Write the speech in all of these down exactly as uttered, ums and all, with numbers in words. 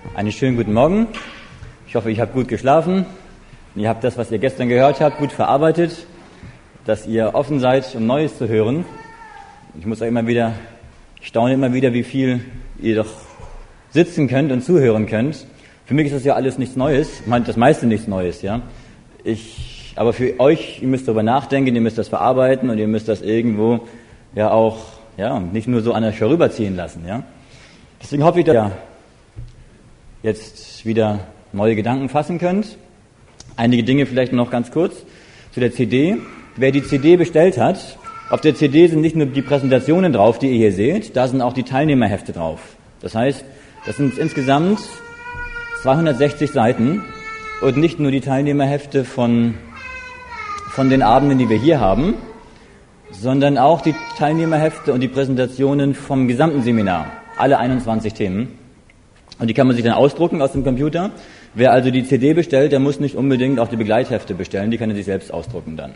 Einen schönen guten Morgen. Ich hoffe, ihr habt gut geschlafen. Ihr habt das, was ihr gestern gehört habt, gut verarbeitet, dass ihr offen seid, um Neues zu hören. Ich muss auch immer wieder, ich staune immer wieder, wie viel ihr doch sitzen könnt und zuhören könnt. Für mich ist das ja alles nichts Neues, ich meine, das meiste nichts Neues, ja. Ich, aber für euch, ihr müsst darüber nachdenken, ihr müsst das verarbeiten und ihr müsst das irgendwo ja auch, ja, nicht nur so an euch vorüberziehen lassen, ja. Deswegen hoffe ich, dass ihr jetzt wieder neue Gedanken fassen könnt. Einige Dinge vielleicht noch ganz kurz zu der C D. Wer die C D bestellt hat, auf der C D sind nicht nur die Präsentationen drauf, die ihr hier seht, da sind auch die Teilnehmerhefte drauf. Das heißt, das sind insgesamt zweihundertsechzig Seiten und nicht nur die Teilnehmerhefte von, von den Abenden, die wir hier haben, sondern auch die Teilnehmerhefte und die Präsentationen vom gesamten Seminar, alle einundzwanzig Themen. Und die kann man sich dann ausdrucken aus dem Computer. Wer also die C D bestellt, der muss nicht unbedingt auch die Begleithefte bestellen, die kann er sich selbst ausdrucken dann.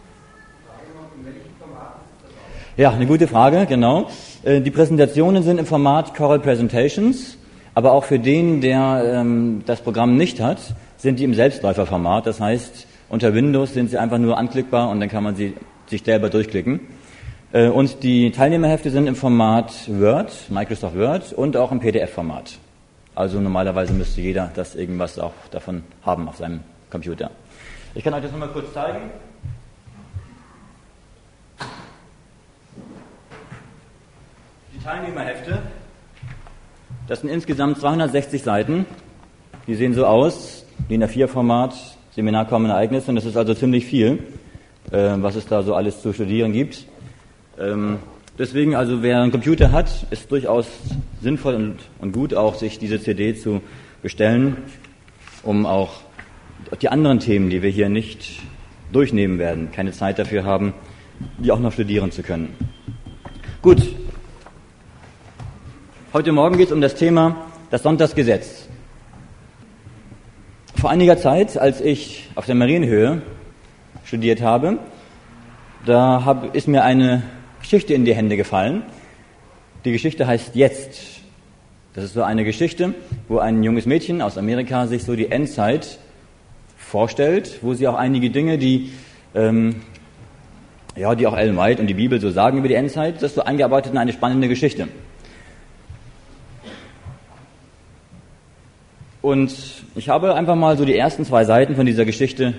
Ja, eine gute Frage, genau. Die Präsentationen sind im Format Choral Presentations, aber auch für den, der ähm, das Programm nicht hat, sind die im Selbstläuferformat. Das heißt, unter Windows sind sie einfach nur anklickbar und dann kann man sie sich selber durchklicken. Äh, und die Teilnehmerhefte sind im Format Word, Microsoft Word und auch im P D F-Format. Also normalerweise müsste jeder das irgendwas auch davon haben auf seinem Computer. Ich kann euch das nochmal kurz zeigen. Die Teilnehmerhefte, das sind insgesamt zweihundertsechzig Seiten. Die sehen so aus, D I N A vier Format, Seminar kommende Ereignisse. Und das ist also ziemlich viel, äh, was es da so alles zu studieren gibt. Ähm, Deswegen, also wer einen Computer hat, ist durchaus sinnvoll und, und gut auch, sich diese C D zu bestellen, um auch die anderen Themen, die wir hier nicht durchnehmen werden, keine Zeit dafür haben, die auch noch studieren zu können. Gut. Heute Morgen geht es um das Thema das Sonntagsgesetz. Vor einiger Zeit, als ich auf der Marienhöhe studiert habe, da hab, ist mir eine Geschichte in die Hände gefallen. Die Geschichte heißt Jetzt. Das ist so eine Geschichte, wo ein junges Mädchen aus Amerika sich so die Endzeit vorstellt, wo sie auch einige Dinge, die ähm, ja, die auch Ellen White und die Bibel so sagen über die Endzeit, das ist so eingearbeitet in eine spannende Geschichte. Und ich habe einfach mal so die ersten zwei Seiten von dieser Geschichte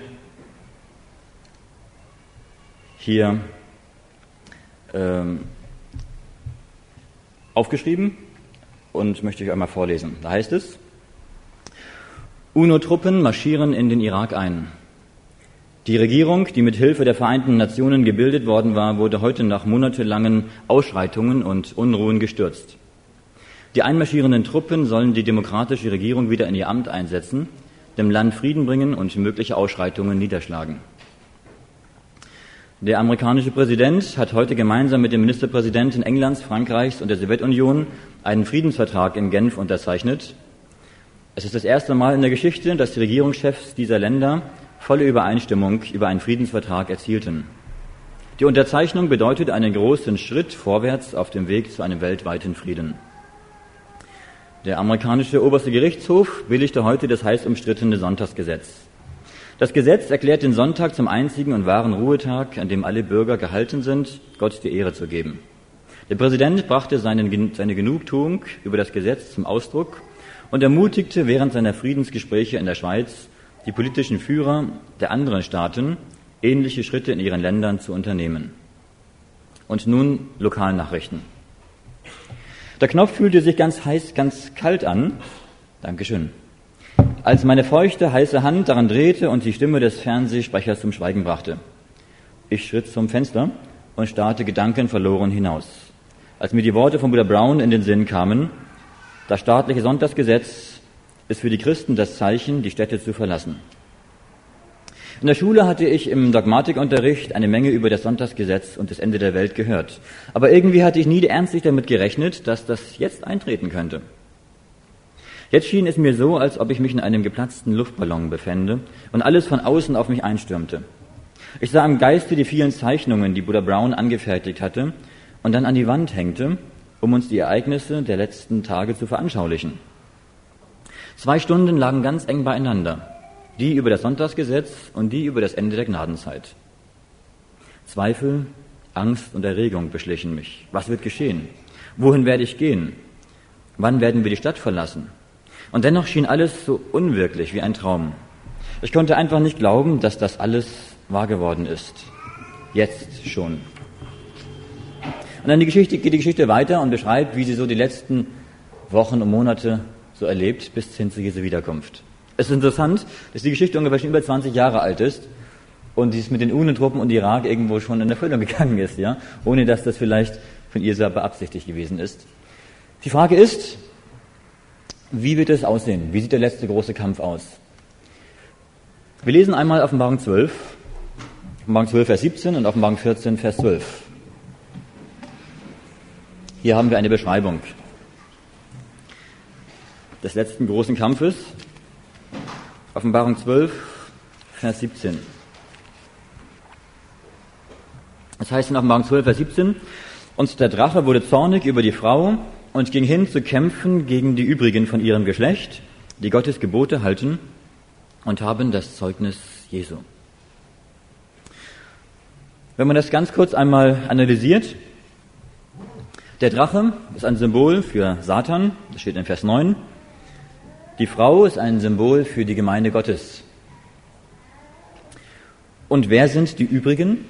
hier Ähm, aufgeschrieben und möchte ich euch einmal vorlesen. Da heißt es: UNO-Truppen marschieren in den Irak ein. Die Regierung, die mit Hilfe der Vereinten Nationen gebildet worden war, wurde heute nach monatelangen Ausschreitungen und Unruhen gestürzt. Die einmarschierenden Truppen sollen die demokratische Regierung wieder in ihr Amt einsetzen, dem Land Frieden bringen und mögliche Ausschreitungen niederschlagen. Der amerikanische Präsident hat heute gemeinsam mit den Ministerpräsidenten Englands, Frankreichs und der Sowjetunion einen Friedensvertrag in Genf unterzeichnet. Es ist das erste Mal in der Geschichte, dass die Regierungschefs dieser Länder volle Übereinstimmung über einen Friedensvertrag erzielten. Die Unterzeichnung bedeutet einen großen Schritt vorwärts auf dem Weg zu einem weltweiten Frieden. Der amerikanische oberste Gerichtshof billigte heute das heiß umstrittene Sonntagsgesetz. Das Gesetz erklärt den Sonntag zum einzigen und wahren Ruhetag, an dem alle Bürger gehalten sind, Gott die Ehre zu geben. Der Präsident brachte seinen, seine Genugtuung über das Gesetz zum Ausdruck und ermutigte während seiner Friedensgespräche in der Schweiz die politischen Führer der anderen Staaten, ähnliche Schritte in ihren Ländern zu unternehmen. Und nun Lokalnachrichten. Der Knopf fühlte sich ganz heiß, ganz kalt an. Dankeschön. Als meine feuchte, heiße Hand daran drehte und die Stimme des Fernsehsprechers zum Schweigen brachte. Ich schritt zum Fenster und starrte gedankenverloren hinaus. Als mir die Worte von Bruder Brown in den Sinn kamen: Das staatliche Sonntagsgesetz ist für die Christen das Zeichen, die Städte zu verlassen. In der Schule hatte ich im Dogmatikunterricht eine Menge über das Sonntagsgesetz und das Ende der Welt gehört. Aber irgendwie hatte ich nie ernstlich damit gerechnet, dass das jetzt eintreten könnte. Jetzt schien es mir so, als ob ich mich in einem geplatzten Luftballon befände und alles von außen auf mich einstürmte. Ich sah im Geiste die vielen Zeichnungen, die Bruder Brown angefertigt hatte und dann an die Wand hängte, um uns die Ereignisse der letzten Tage zu veranschaulichen. Zwei Stunden lagen ganz eng beieinander, die über das Sonntagsgesetz und die über das Ende der Gnadenzeit. Zweifel, Angst und Erregung beschlichen mich. Was wird geschehen? Wohin werde ich gehen? Wann werden wir die Stadt verlassen? Und dennoch schien alles so unwirklich wie ein Traum. Ich konnte einfach nicht glauben, dass das alles wahr geworden ist. Jetzt schon. Und dann die Geschichte, geht die Geschichte weiter und beschreibt, wie sie so die letzten Wochen und Monate so erlebt, bis hin zu Jesu Wiederkunft. Es ist interessant, dass die Geschichte ungefähr schon über zwanzig Jahre alt ist und dies mit den UNO-Truppen und Irak irgendwo schon in Erfüllung gegangen ist, ja, ohne dass das vielleicht von ihr sehr beabsichtigt gewesen ist. Die Frage ist, wie wird es aussehen? Wie sieht der letzte große Kampf aus? Wir lesen einmal Offenbarung zwölf, Offenbarung zwölf, Vers siebzehn und Offenbarung vierzehn, Vers zwölf. Hier haben wir eine Beschreibung des letzten großen Kampfes. Offenbarung zwölf, Vers siebzehn. Das heißt in Offenbarung zwölf, Vers siebzehn, und der Drache wurde zornig über die Frau und ging hin zu kämpfen gegen die übrigen von ihrem Geschlecht, die Gottes Gebote halten und haben das Zeugnis Jesu. Wenn man das ganz kurz einmal analysiert, der Drache ist ein Symbol für Satan, das steht in Vers neun. Die Frau ist ein Symbol für die Gemeinde Gottes. Und wer sind die übrigen?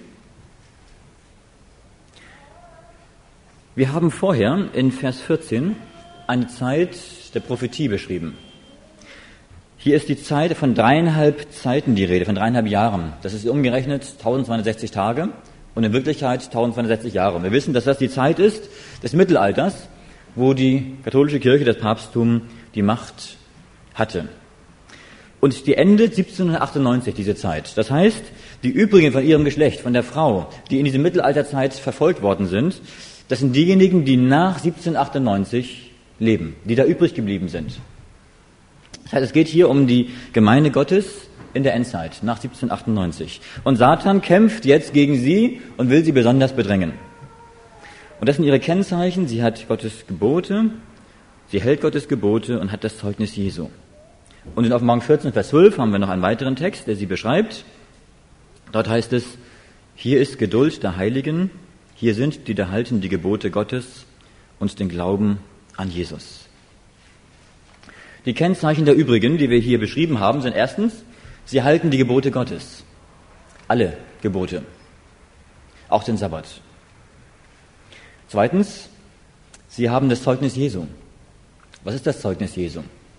Wir haben vorher in Vers vierzehn eine Zeit der Prophetie beschrieben. Hier ist die Zeit von dreieinhalb Zeiten die Rede, von dreieinhalb Jahren. Das ist umgerechnet eintausendzweihundertsechzig Tage und in Wirklichkeit eintausendzweihundertsechzig Jahre. Wir wissen, dass das die Zeit ist des Mittelalters, wo die katholische Kirche, das Papsttum, die Macht hatte. Und die endet siebzehnhundertachtundneunzig, diese Zeit. Das heißt, die übrigen von ihrem Geschlecht, von der Frau, die in diese Mittelalterzeit verfolgt worden sind, das sind diejenigen, die nach siebzehnhundertachtundneunzig leben, die da übrig geblieben sind. Das heißt, es geht hier um die Gemeinde Gottes in der Endzeit, nach siebzehnhundertachtundneunzig. Und Satan kämpft jetzt gegen sie und will sie besonders bedrängen. Und das sind ihre Kennzeichen. Sie hat Gottes Gebote, sie hält Gottes Gebote und hat das Zeugnis Jesu. Und in Offenbarung vierzehn, Vers zwölf haben wir noch einen weiteren Text, der sie beschreibt. Dort heißt es, hier ist Geduld der Heiligen, hier sind die, da halten die Gebote Gottes und den Glauben an Jesus. Die Kennzeichen der übrigen, die wir hier beschrieben haben, sind erstens, sie halten die Gebote Gottes. Alle Gebote. Auch den Sabbat. Zweitens, sie haben das Zeugnis Jesu. Was ist das Zeugnis Jesu?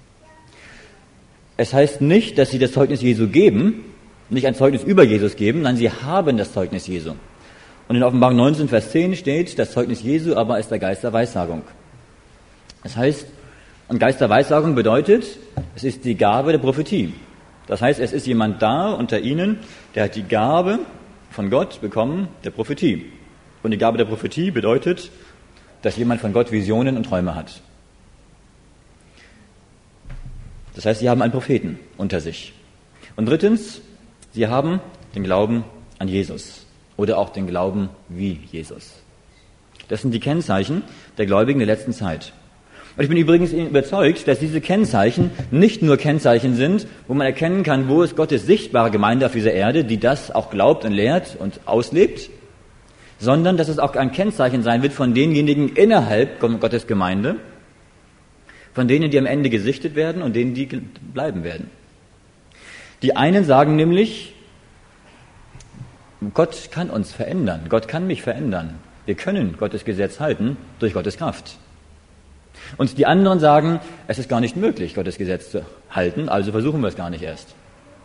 Es heißt nicht, dass sie das Zeugnis Jesu geben, nicht ein Zeugnis über Jesus geben, nein, sie haben das Zeugnis Jesu. Und in Offenbarung neunzehn, Vers zehn steht, das Zeugnis Jesu aber ist der Geist der Weissagung. Das heißt, ein Geist der Weissagung bedeutet, es ist die Gabe der Prophetie. Das heißt, es ist jemand da unter ihnen, der hat die Gabe von Gott bekommen, der Prophetie. Und die Gabe der Prophetie bedeutet, dass jemand von Gott Visionen und Träume hat. Das heißt, sie haben einen Propheten unter sich. Und drittens, sie haben den Glauben an Jesus oder auch den Glauben wie Jesus. Das sind die Kennzeichen der Gläubigen der letzten Zeit. Und ich bin übrigens überzeugt, dass diese Kennzeichen nicht nur Kennzeichen sind, wo man erkennen kann, wo ist Gottes sichtbare Gemeinde auf dieser Erde, die das auch glaubt und lehrt und auslebt, sondern dass es auch ein Kennzeichen sein wird von denjenigen innerhalb Gottes Gemeinde, von denen, die am Ende gesichtet werden und denen, die bleiben werden. Die einen sagen nämlich, Gott kann uns verändern, Gott kann mich verändern. Wir können Gottes Gesetz halten durch Gottes Kraft. Und die anderen sagen, es ist gar nicht möglich, Gottes Gesetz zu halten, also versuchen wir es gar nicht erst.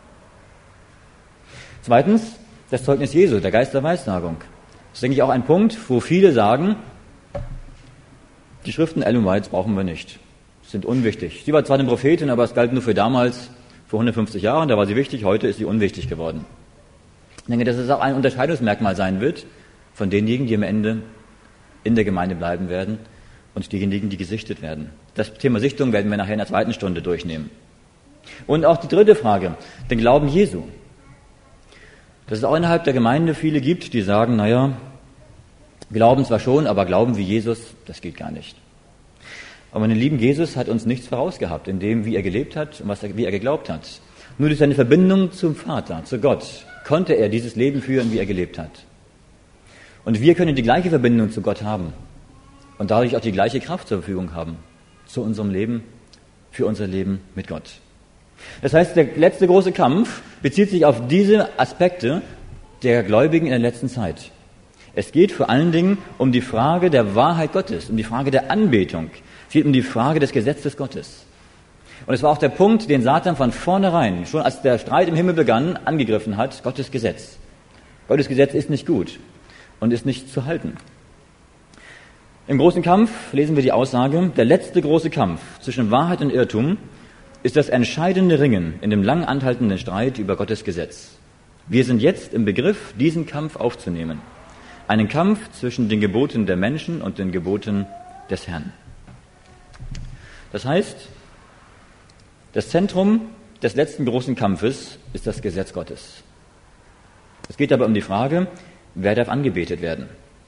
Zweitens, das Zeugnis Jesu, der Geist der Weissagung. Das ist, denke ich, auch ein Punkt, wo viele sagen, die Schriften Ellen Whites brauchen wir nicht, sind unwichtig. Sie war zwar eine Prophetin, aber es galt nur für damals, vor hundertfünfzig Jahren, da war sie wichtig, heute ist sie unwichtig geworden. Ich denke, dass es auch ein Unterscheidungsmerkmal sein wird von denjenigen, die am Ende in der Gemeinde bleiben werden und diejenigen, die gesichtet werden. Das Thema Sichtung werden wir nachher in der zweiten Stunde durchnehmen. Und auch die dritte Frage, den Glauben Jesu. Dass es auch innerhalb der Gemeinde viele gibt, die sagen, naja, glauben zwar schon, aber glauben wie Jesus, das geht gar nicht. Aber meine lieben, Jesus hat uns nichts vorausgehabt in dem, wie er gelebt hat und was er, wie er geglaubt hat. Nur durch seine Verbindung zum Vater, zu Gott, konnte er dieses Leben führen, wie er gelebt hat. Und wir können die gleiche Verbindung zu Gott haben und dadurch auch die gleiche Kraft zur Verfügung haben zu unserem Leben, für unser Leben mit Gott. Das heißt, der letzte große Kampf bezieht sich auf diese Aspekte der Gläubigen in der letzten Zeit. Es geht vor allen Dingen um die Frage der Wahrheit Gottes, um die Frage der Anbetung. Es geht um die Frage des Gesetzes Gottes. Und es war auch der Punkt, den Satan von vornherein, schon als der Streit im Himmel begann, angegriffen hat, Gottes Gesetz. Gottes Gesetz ist nicht gut und ist nicht zu halten. Im großen Kampf lesen wir die Aussage, der letzte große Kampf zwischen Wahrheit und Irrtum ist das entscheidende Ringen in dem lang anhaltenden Streit über Gottes Gesetz. Wir sind jetzt im Begriff, diesen Kampf aufzunehmen. Einen Kampf zwischen den Geboten der Menschen und den Geboten des Herrn. Das heißt, das Zentrum des letzten großen Kampfes ist das Gesetz Gottes. Es geht aber um die Frage, wer darf angebetet werden?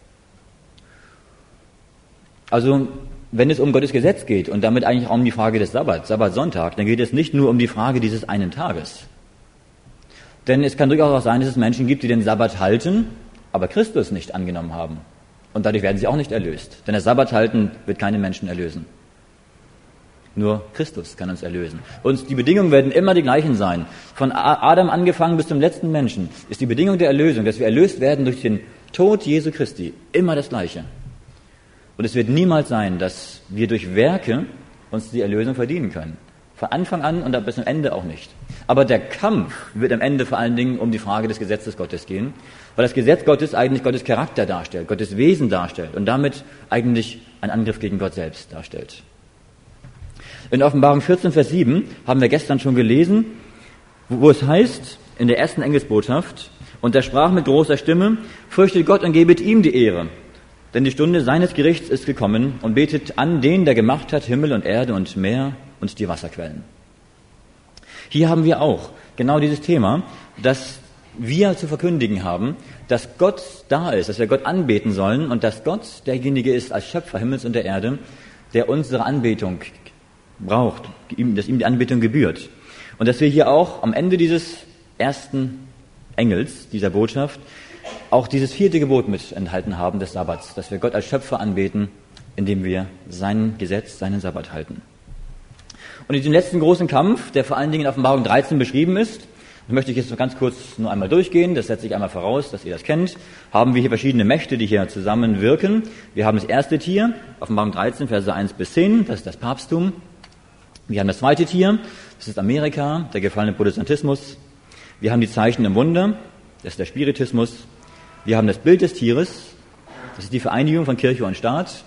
Also, wenn es um Gottes Gesetz geht und damit eigentlich auch um die Frage des Sabbats, Sabbatsonntag, dann geht es nicht nur um die Frage dieses einen Tages. Denn es kann durchaus auch sein, dass es Menschen gibt, die den Sabbat halten, aber Christus nicht angenommen haben. Und dadurch werden sie auch nicht erlöst. Denn das Sabbat halten wird keine Menschen erlösen. Nur Christus kann uns erlösen. Und die Bedingungen werden immer die gleichen sein. Von Adam angefangen bis zum letzten Menschen ist die Bedingung der Erlösung, dass wir erlöst werden durch den Tod Jesu Christi, immer das Gleiche. Und es wird niemals sein, dass wir durch Werke uns die Erlösung verdienen können. Von Anfang an und bis zum Ende auch nicht. Aber der Kampf wird am Ende vor allen Dingen um die Frage des Gesetzes Gottes gehen, weil das Gesetz Gottes eigentlich Gottes Charakter darstellt, Gottes Wesen darstellt und damit eigentlich einen Angriff gegen Gott selbst darstellt. In Offenbarung vierzehn, Vers sieben haben wir gestern schon gelesen, wo, wo es heißt, in der ersten Engelsbotschaft, und er sprach mit großer Stimme, fürchtet Gott und gebet ihm die Ehre, denn die Stunde seines Gerichts ist gekommen und betet an den, der gemacht hat Himmel und Erde und Meer und die Wasserquellen. Hier haben wir auch genau dieses Thema, dass wir zu verkündigen haben, dass Gott da ist, dass wir Gott anbeten sollen und dass Gott derjenige ist als Schöpfer Himmels und der Erde, der unsere Anbetung braucht, dass ihm die Anbetung gebührt. Und dass wir hier auch am Ende dieses ersten Engels, dieser Botschaft, auch dieses vierte Gebot mit enthalten haben des Sabbats, dass wir Gott als Schöpfer anbeten, indem wir sein Gesetz, seinen Sabbat halten. Und in diesem letzten großen Kampf, der vor allen Dingen in Offenbarung dreizehn beschrieben ist, das möchte ich jetzt noch ganz kurz nur einmal durchgehen, das setze ich einmal voraus, dass ihr das kennt, haben wir hier verschiedene Mächte, die hier zusammenwirken. Wir haben das erste Tier, Offenbarung dreizehn, Verse eins bis zehn, das ist das Papsttum. Wir haben das zweite Tier, das ist Amerika, der gefallene Protestantismus. Wir haben die Zeichen im Wunder, das ist der Spiritismus. Wir haben das Bild des Tieres, das ist die Vereinigung von Kirche und Staat.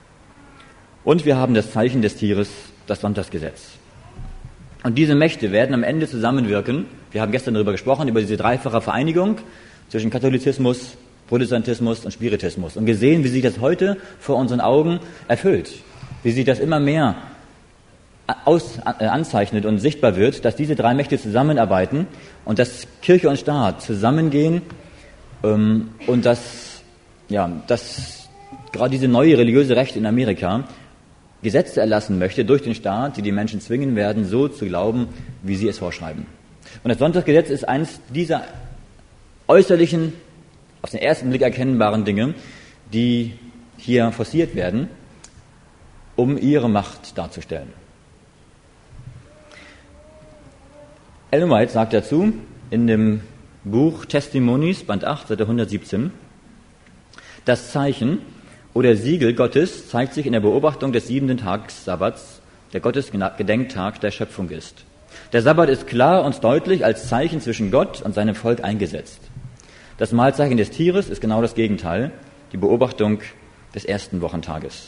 Und wir haben das Zeichen des Tieres, das Sonntagsgesetz. Und diese Mächte werden am Ende zusammenwirken. Wir haben gestern darüber gesprochen, über diese dreifache Vereinigung zwischen Katholizismus, Protestantismus und Spiritismus. Und gesehen, wie sich das heute vor unseren Augen erfüllt. Wie sich das immer mehr aus, äh, anzeichnet und sichtbar wird, dass diese drei Mächte zusammenarbeiten und dass Kirche und Staat zusammengehen ähm, und dass, ja, dass gerade diese neue religiöse Recht in Amerika Gesetze erlassen möchte durch den Staat, die die Menschen zwingen werden, so zu glauben, wie sie es vorschreiben. Und das Sonntagsgesetz ist eines dieser äußerlichen, auf den ersten Blick erkennbaren Dinge, die hier forciert werden, um ihre Macht darzustellen. Ellen White sagt dazu in dem Buch Testimonies, Band acht, Seite hundertsiebzehn, das Zeichen oder Siegel Gottes zeigt sich in der Beobachtung des siebenten Tages Sabbats, der Gottes Gedenktag der Schöpfung ist. Der Sabbat ist klar und deutlich als Zeichen zwischen Gott und seinem Volk eingesetzt. Das Mahlzeichen des Tieres ist genau das Gegenteil, die Beobachtung des ersten Wochentages.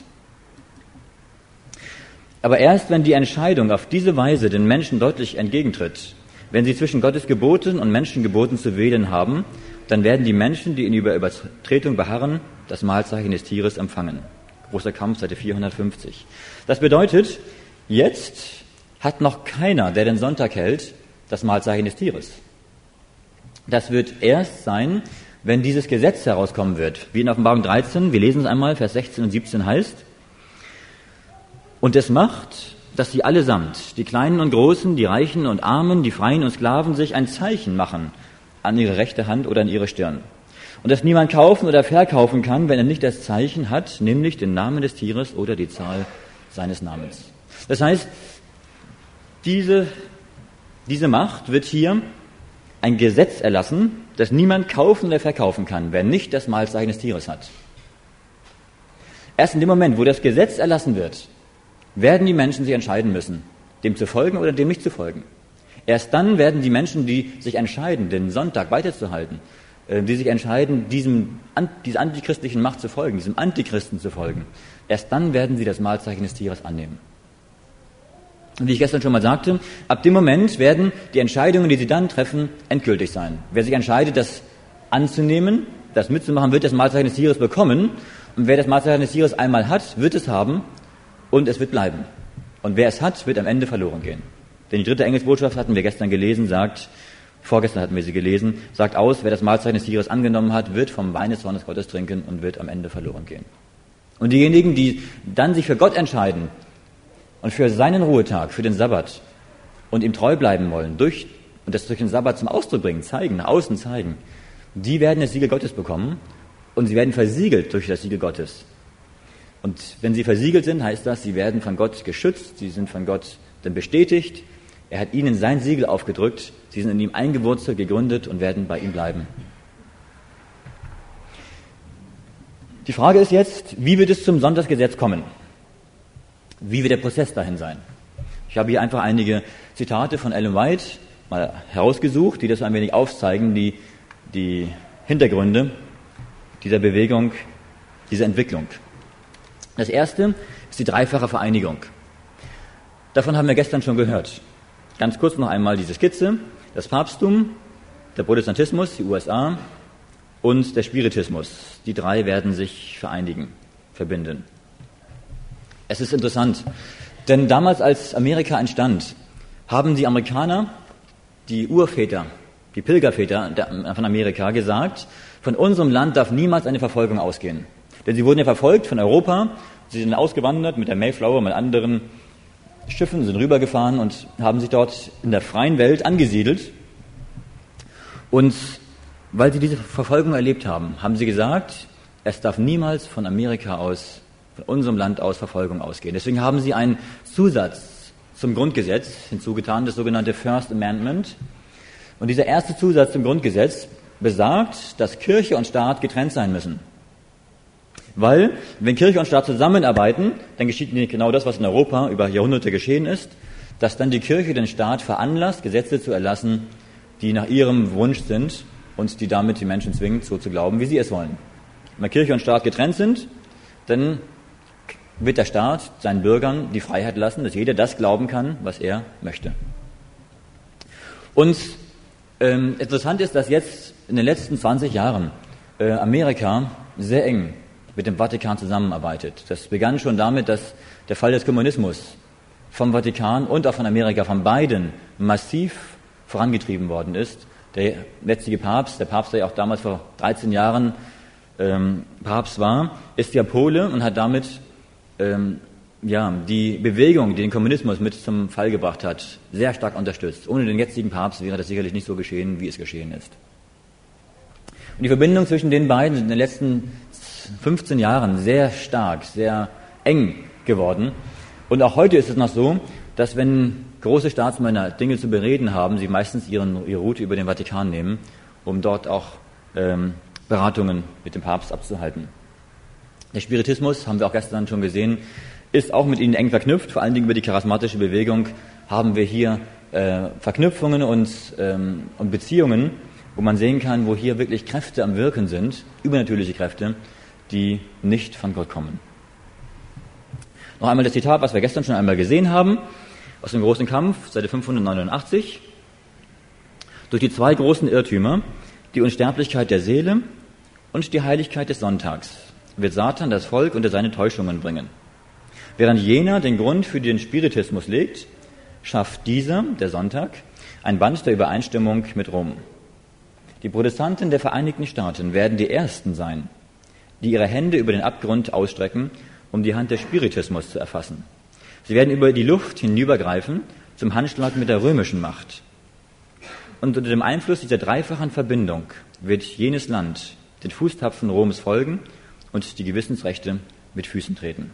Aber erst wenn die Entscheidung auf diese Weise den Menschen deutlich entgegentritt, wenn sie zwischen Gottes Geboten und Menschengeboten zu wählen haben, dann werden die Menschen, die in über Übertretung beharren, das Mahlzeichen des Tieres empfangen. Großer Kampf, Seite vierhundertfünfzig. Das bedeutet, jetzt hat noch keiner, der den Sonntag hält, das Mahlzeichen des Tieres. Das wird erst sein, wenn dieses Gesetz herauskommen wird. Wie in Offenbarung dreizehn, wir lesen es einmal, Vers sechzehn und siebzehn heißt, Und es macht, dass sie allesamt, die Kleinen und Großen, die Reichen und Armen, die Freien und Sklaven, sich ein Zeichen machen an ihre rechte Hand oder an ihre Stirn. Und dass niemand kaufen oder verkaufen kann, wenn er nicht das Zeichen hat, nämlich den Namen des Tieres oder die Zahl seines Namens. Das heißt, diese, diese Macht wird hier ein Gesetz erlassen, das niemand kaufen oder verkaufen kann, wer nicht das Malzeichen des Tieres hat. Erst in dem Moment, wo das Gesetz erlassen wird, werden die Menschen sich entscheiden müssen, dem zu folgen oder dem nicht zu folgen. Erst dann werden die Menschen, die sich entscheiden, den Sonntag weiterzuhalten, die sich entscheiden, diesem, dieser antichristlichen Macht zu folgen, diesem Antichristen zu folgen, erst dann werden sie das Malzeichen des Tieres annehmen. Und wie ich gestern schon mal sagte, ab dem Moment werden die Entscheidungen, die sie dann treffen, endgültig sein. Wer sich entscheidet, das anzunehmen, das mitzumachen, wird das Malzeichen des Tieres bekommen. Und wer das Malzeichen des Tieres einmal hat, wird es haben und es wird bleiben. Und wer es hat, wird am Ende verloren gehen. Denn die dritte Engelsbotschaft hatten wir gestern gelesen, sagt, vorgestern hatten wir sie gelesen, sagt aus, wer das Malzeichen des Tieres angenommen hat, wird vom Wein des Zornes Gottes trinken und wird am Ende verloren gehen. Und diejenigen, die dann sich für Gott entscheiden und für seinen Ruhetag, für den Sabbat und ihm treu bleiben wollen, durch, und das durch den Sabbat zum Ausdruck bringen, zeigen, nach außen zeigen, die werden das Siegel Gottes bekommen und sie werden versiegelt durch das Siegel Gottes. Und wenn sie versiegelt sind, heißt das, sie werden von Gott geschützt, sie sind von Gott dann bestätigt, er hat ihnen sein Siegel aufgedrückt, sie sind in ihm eingewurzelt, gegründet und werden bei ihm bleiben. Die Frage ist jetzt, wie wird es zum Sonntagsgesetz kommen? Wie wird der Prozess dahin sein? Ich habe hier einfach einige Zitate von Ellen White mal herausgesucht, die das ein wenig aufzeigen, die, die Hintergründe dieser Bewegung, dieser Entwicklung. Das erste ist die dreifache Vereinigung. Davon haben wir gestern schon gehört. Ganz kurz noch einmal diese Skizze. Das Papsttum, der Protestantismus, die U S A und der Spiritismus. Die drei werden sich vereinigen, verbinden. Es ist interessant, denn damals, als Amerika entstand, haben die Amerikaner, die Urväter, die Pilgerväter von Amerika gesagt, von unserem Land darf niemals eine Verfolgung ausgehen. Denn sie wurden ja verfolgt von Europa, sie sind ausgewandert mit der Mayflower, mit anderen Schiffen, sind rübergefahren und haben sich dort in der freien Welt angesiedelt. Und weil sie diese Verfolgung erlebt haben, haben sie gesagt, es darf niemals von Amerika aus, von unserem Land aus Verfolgung ausgehen. Deswegen haben sie einen Zusatz zum Grundgesetz hinzugetan, das sogenannte First Amendment. Und dieser erste Zusatz zum Grundgesetz besagt, dass Kirche und Staat getrennt sein müssen. Weil, wenn Kirche und Staat zusammenarbeiten, dann geschieht nicht genau das, was in Europa über Jahrhunderte geschehen ist, dass dann die Kirche den Staat veranlasst, Gesetze zu erlassen, die nach ihrem Wunsch sind und die damit die Menschen zwingt, so zu glauben, wie sie es wollen. Wenn Kirche und Staat getrennt sind, dann wird der Staat seinen Bürgern die Freiheit lassen, dass jeder das glauben kann, was er möchte. Und ähm, interessant ist, dass jetzt in den letzten zwanzig Jahren äh, Amerika sehr eng mit dem Vatikan zusammenarbeitet. Das begann schon damit, dass der Fall des Kommunismus vom Vatikan und auch von Amerika, von beiden, massiv vorangetrieben worden ist. Der jetzige Papst, der Papst, der ja auch damals vor dreizehn Jahren ähm, Papst war, ist ja Pole und hat damit ähm, ja, die Bewegung, die den Kommunismus mit zum Fall gebracht hat, sehr stark unterstützt. Ohne den jetzigen Papst wäre das sicherlich nicht so geschehen, wie es geschehen ist. Und die Verbindung zwischen den beiden sind in den letzten fünfzehn Jahren sehr stark, sehr eng geworden. Und auch heute ist es noch so, dass wenn große Staatsmänner Dinge zu bereden haben, sie meistens ihren, ihre Route über den Vatikan nehmen, um dort auch ähm, Beratungen mit dem Papst abzuhalten. Der Spiritismus, haben wir auch gestern schon gesehen, ist auch mit ihnen eng verknüpft. Vor allen Dingen über die charismatische Bewegung haben wir hier äh, Verknüpfungen und, ähm, und Beziehungen, wo man sehen kann, wo hier wirklich Kräfte am Wirken sind, übernatürliche Kräfte, die nicht von Gott kommen. Noch einmal das Zitat, was wir gestern schon einmal gesehen haben, aus dem großen Kampf, Seite fünfhundertneunundachtzig. Durch die zwei großen Irrtümer, die Unsterblichkeit der Seele und die Heiligkeit des Sonntags, wird Satan das Volk unter seine Täuschungen bringen. Während jener den Grund für den Spiritismus legt, schafft dieser, der Sonntag, ein Band der Übereinstimmung mit Rom. Die Protestanten der Vereinigten Staaten werden die Ersten sein, die ihre Hände über den Abgrund ausstrecken, um die Hand des Spiritismus zu erfassen. Sie werden über die Luft hinübergreifen zum Handschlag mit der römischen Macht. Und unter dem Einfluss dieser dreifachen Verbindung wird jenes Land den Fußtapfen Roms folgen und die Gewissensrechte mit Füßen treten.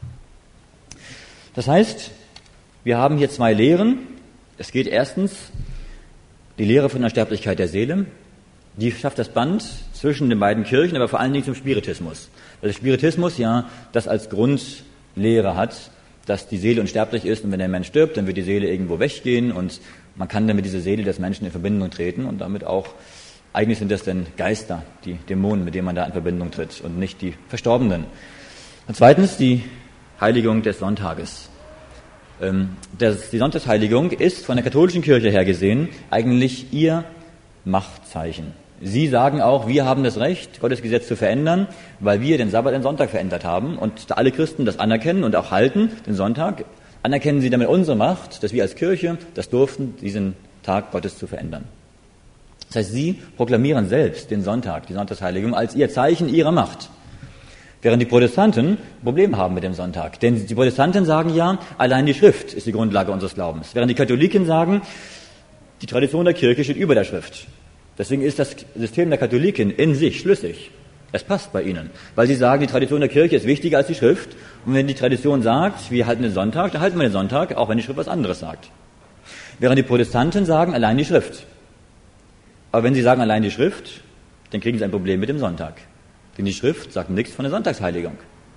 Das heißt, wir haben hier zwei Lehren. Es geht erstens die Lehre von der Sterblichkeit der Seele. Die schafft das Band zwischen den beiden Kirchen, aber vor allen Dingen zum Spiritismus. Weil der Spiritismus ja das als Grundlehre hat, dass die Seele unsterblich ist und wenn der Mensch stirbt, dann wird die Seele irgendwo weggehen und man kann dann mit dieser Seele des Menschen in Verbindung treten und damit auch, eigentlich sind das dann Geister, die Dämonen, mit denen man da in Verbindung tritt und nicht die Verstorbenen. Und zweitens die Heiligung des Sonntages. Ähm, das, die Sonntagsheiligung ist von der katholischen Kirche her gesehen eigentlich ihr Machtzeichen. Sie sagen auch, wir haben das Recht, Gottes Gesetz zu verändern, weil wir den Sabbat in Sonntag verändert haben. Und da alle Christen das anerkennen und auch halten, den Sonntag, anerkennen sie damit unsere Macht, dass wir als Kirche das durften, diesen Tag Gottes zu verändern. Das heißt, sie proklamieren selbst den Sonntag, die Sonntagsheiligung, als ihr Zeichen ihrer Macht. Während die Protestanten ein Problem haben mit dem Sonntag. Denn die Protestanten sagen ja, allein die Schrift ist die Grundlage unseres Glaubens. Während die Katholiken sagen, die Tradition der Kirche steht über der Schrift. Deswegen ist das System der Katholiken in sich schlüssig. Es passt bei ihnen. Weil sie sagen, die Tradition der Kirche ist wichtiger als die Schrift. Und wenn die Tradition sagt, wir halten den Sonntag, dann halten wir den Sonntag, auch wenn die Schrift was anderes sagt. Während die Protestanten sagen, allein die Schrift. Aber wenn sie sagen, allein die Schrift, dann kriegen sie ein Problem mit dem Sonntag. Denn die Schrift sagt nichts von der Sonntagsheiligung.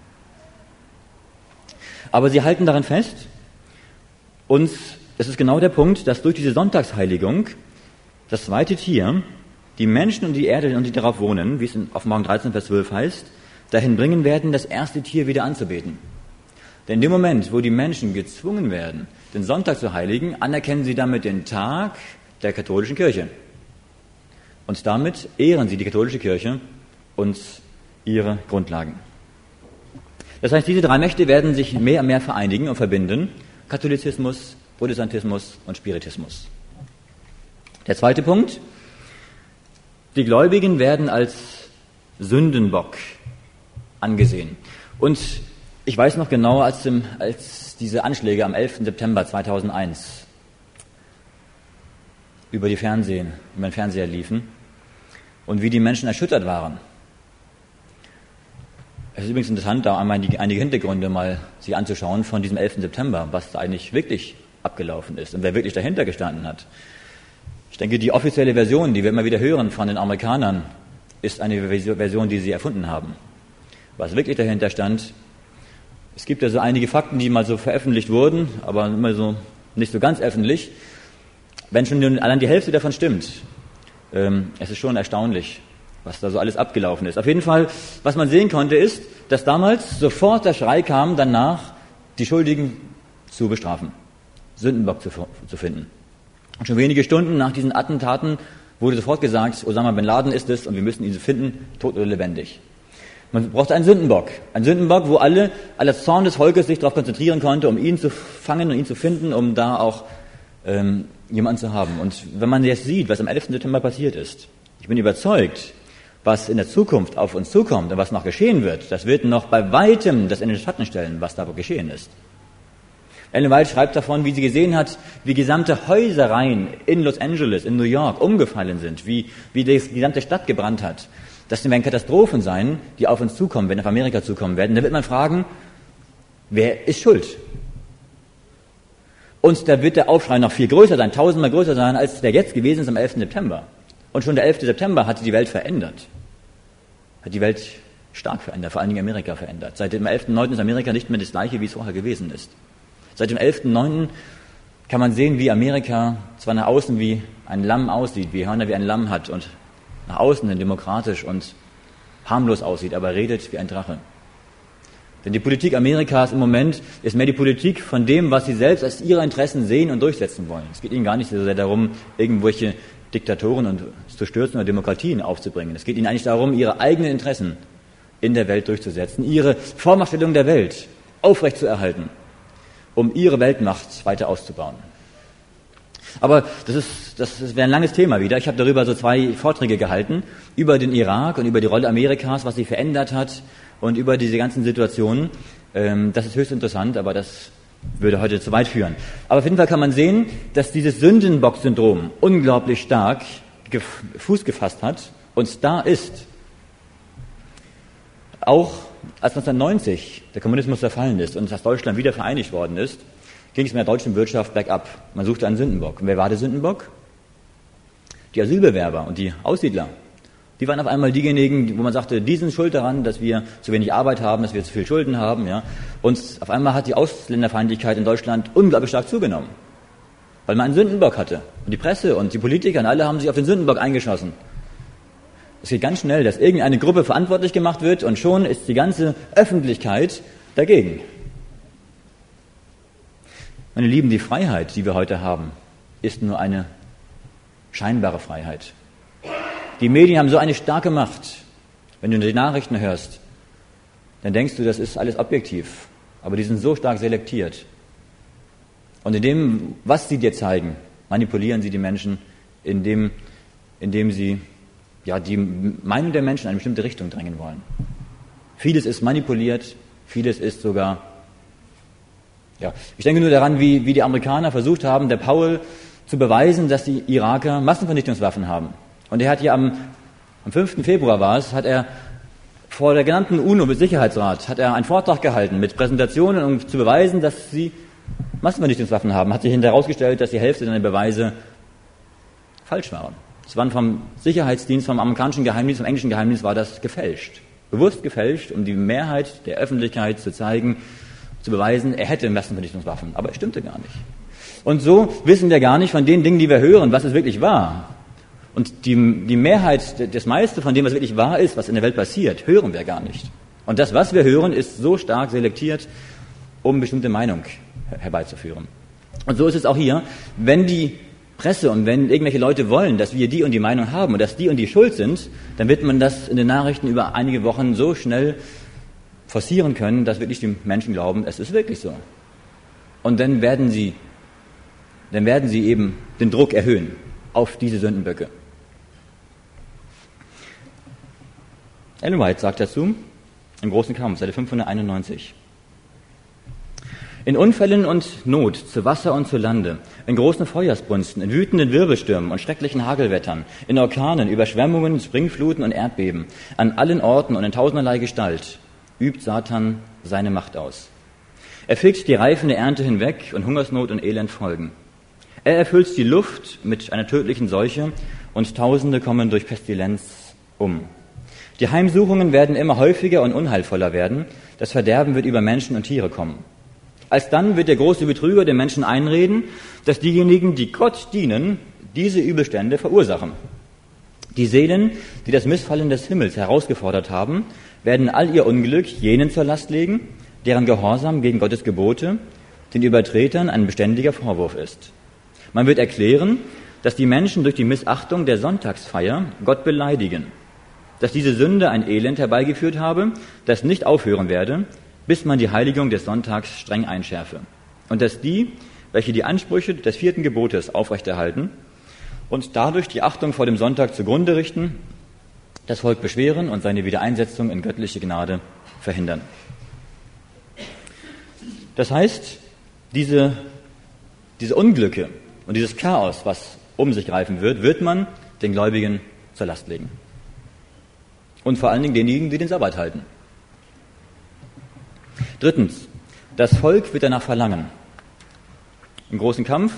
Aber sie halten daran fest, und es ist genau der Punkt, dass durch diese Sonntagsheiligung das zweite Tier die Menschen und die Erde und die darauf wohnen, wie es in Offenbarung dreizehn, Vers zwölf heißt, dahin bringen werden, das erste Tier wieder anzubeten. Denn in dem Moment, wo die Menschen gezwungen werden, den Sonntag zu heiligen, anerkennen sie damit den Tag der katholischen Kirche. Und damit ehren sie die katholische Kirche und ihre Grundlagen. Das heißt, diese drei Mächte werden sich mehr und mehr vereinigen und verbinden. Katholizismus, Protestantismus und Spiritismus. Der zweite Punkt. Die Gläubigen werden als Sündenbock angesehen. Und ich weiß noch genau, als, im, als diese Anschläge am elften September zweitausendeins über die Fernsehen, über den Fernseher liefen und wie die Menschen erschüttert waren. Es ist übrigens interessant, da einmal einige Hintergründe mal sich anzuschauen von diesem elften September, was da eigentlich wirklich abgelaufen ist und wer wirklich dahinter gestanden hat. Ich denke, die offizielle Version, die wir immer wieder hören von den Amerikanern, ist eine Version, die sie erfunden haben. Was wirklich dahinter stand, es gibt ja so einige Fakten, die mal so veröffentlicht wurden, aber immer so nicht so ganz öffentlich. Wenn schon allein die Hälfte davon stimmt, ähm, es ist schon erstaunlich, was da so alles abgelaufen ist. Auf jeden Fall, was man sehen konnte, ist, dass damals sofort der Schrei kam, danach die Schuldigen zu bestrafen, Sündenbock zu, zu finden. Und schon wenige Stunden nach diesen Attentaten wurde sofort gesagt, Osama Bin Laden ist es und wir müssen ihn finden, tot oder lebendig. Man brauchte einen Sündenbock. Einen Sündenbock, wo alle, aller Zorn des Volkes sich darauf konzentrieren konnte, um ihn zu fangen und ihn zu finden, um da auch ähm, jemanden zu haben. Und wenn man jetzt sieht, was am elften September passiert ist, ich bin überzeugt, was in der Zukunft auf uns zukommt und was noch geschehen wird, das wird noch bei weitem das in den Schatten stellen, was da geschehen ist. Ellen White schreibt davon, wie sie gesehen hat, wie gesamte Häuserreihen in Los Angeles, in New York umgefallen sind, wie, wie die gesamte Stadt gebrannt hat. Das werden Katastrophen sein, die auf uns zukommen, wenn auf Amerika zukommen werden. Da wird man fragen, wer ist schuld? Und da wird der Aufschrei noch viel größer sein, tausendmal größer sein, als der jetzt gewesen ist am elften September. Und schon der elfte September hat die Welt verändert. Hat die Welt stark verändert, vor allen Dingen Amerika verändert. Seit dem elften neunten ist Amerika nicht mehr das gleiche, wie es vorher gewesen ist. Seit dem elften neunten kann man sehen, wie Amerika zwar nach außen wie ein Lamm aussieht, wie Hörner wie ein Lamm hat und nach außen dann demokratisch und harmlos aussieht, aber redet wie ein Drache. Denn die Politik Amerikas im Moment ist mehr die Politik von dem, was sie selbst als ihre Interessen sehen und durchsetzen wollen. Es geht ihnen gar nicht so sehr darum, irgendwelche Diktatoren und zu stürzen oder Demokratien aufzubringen. Es geht ihnen eigentlich darum, ihre eigenen Interessen in der Welt durchzusetzen, ihre Vormachtstellung der Welt aufrechtzuerhalten, um ihre Weltmacht weiter auszubauen. Aber das ist, das wäre ein langes Thema wieder. Ich habe darüber so zwei Vorträge gehalten, über den Irak und über die Rolle Amerikas, was sich verändert hat und über diese ganzen Situationen. Das ist höchst interessant, aber das würde heute zu weit führen. Aber auf jeden Fall kann man sehen, dass dieses Sündenbock-Syndrom unglaublich stark gef- Fuß gefasst hat und da ist. Auch als neunzehnhundertneunzig der Kommunismus zerfallen ist und als Deutschland wieder vereinigt worden ist, ging es mit der deutschen Wirtschaft bergab. Man suchte einen Sündenbock. Und wer war der Sündenbock? Die Asylbewerber und die Aussiedler. Die waren auf einmal diejenigen, wo man sagte, die sind schuld daran, dass wir zu wenig Arbeit haben, dass wir zu viel Schulden haben. Ja. Und auf einmal hat die Ausländerfeindlichkeit in Deutschland unglaublich stark zugenommen, weil man einen Sündenbock hatte. Und die Presse und die Politiker und alle haben sich auf den Sündenbock eingeschossen. Es geht ganz schnell, dass irgendeine Gruppe verantwortlich gemacht wird und schon ist die ganze Öffentlichkeit dagegen. Meine Lieben, die Freiheit, die wir heute haben, ist nur eine scheinbare Freiheit. Die Medien haben so eine starke Macht. Wenn du die Nachrichten hörst, dann denkst du, das ist alles objektiv. Aber die sind so stark selektiert. Und in dem, was sie dir zeigen, manipulieren sie die Menschen, indem, indem sie ja, die Meinung der Menschen in eine bestimmte Richtung drängen wollen. Vieles ist manipuliert, vieles ist sogar, ja, ich denke nur daran, wie, wie die Amerikaner versucht haben, der Powell zu beweisen, dass die Iraker Massenvernichtungswaffen haben. Und er hat ja am, am fünften Februar war es, hat er vor der genannten UNO-Sicherheitsrat, hat er einen Vortrag gehalten mit Präsentationen, um zu beweisen, dass sie Massenvernichtungswaffen haben. Hat sich hinterher herausgestellt, dass die Hälfte seiner Beweise falsch waren. Es waren vom Sicherheitsdienst, vom amerikanischen Geheimdienst, vom englischen Geheimdienst war das gefälscht. Bewusst gefälscht, um die Mehrheit der Öffentlichkeit zu zeigen, zu beweisen, er hätte Massenvernichtungswaffen. Aber es stimmte gar nicht. Und so wissen wir gar nicht von den Dingen, die wir hören, was es wirklich war. Und die, die Mehrheit, das meiste von dem, was wirklich wahr ist, was in der Welt passiert, hören wir gar nicht. Und das, was wir hören, ist so stark selektiert, um bestimmte Meinung herbeizuführen. Und so ist es auch hier, wenn die Presse und wenn irgendwelche Leute wollen, dass wir die und die Meinung haben und dass die und die schuld sind, dann wird man das in den Nachrichten über einige Wochen so schnell forcieren können, dass wirklich die Menschen glauben, es ist wirklich so. Und dann werden sie, dann werden sie eben den Druck erhöhen auf diese Sündenböcke. Ellen White sagt dazu, im großen Kampf, Seite fünfhunderteinundneunzig. In Unfällen und Not, zu Wasser und zu Lande, in großen Feuersbrunsten, in wütenden Wirbelstürmen und schrecklichen Hagelwettern, in Orkanen, Überschwemmungen, Springfluten und Erdbeben, an allen Orten und in tausenderlei Gestalt, übt Satan seine Macht aus. Er fegt die reifende Ernte hinweg und Hungersnot und Elend folgen. Er erfüllt die Luft mit einer tödlichen Seuche und Tausende kommen durch Pestilenz um. Die Heimsuchungen werden immer häufiger und unheilvoller werden, das Verderben wird über Menschen und Tiere kommen. Alsdann wird der große Betrüger den Menschen einreden, dass diejenigen, die Gott dienen, diese Übelstände verursachen. Die Seelen, die das Missfallen des Himmels herausgefordert haben, werden all ihr Unglück jenen zur Last legen, deren Gehorsam gegen Gottes Gebote den Übertretern ein beständiger Vorwurf ist. Man wird erklären, dass die Menschen durch die Missachtung der Sonntagsfeier Gott beleidigen, dass diese Sünde ein Elend herbeigeführt habe, das nicht aufhören werde, bis man die Heiligung des Sonntags streng einschärfe. Und dass die, welche die Ansprüche des vierten Gebotes aufrechterhalten und dadurch die Achtung vor dem Sonntag zugrunde richten, das Volk beschweren und seine Wiedereinsetzung in göttliche Gnade verhindern. Das heißt, diese, diese Unglücke und dieses Chaos, was um sich greifen wird, wird man den Gläubigen zur Last legen. Und vor allen Dingen denjenigen, die den Sabbat halten. Drittens, das Volk wird danach verlangen. Im großen Kampf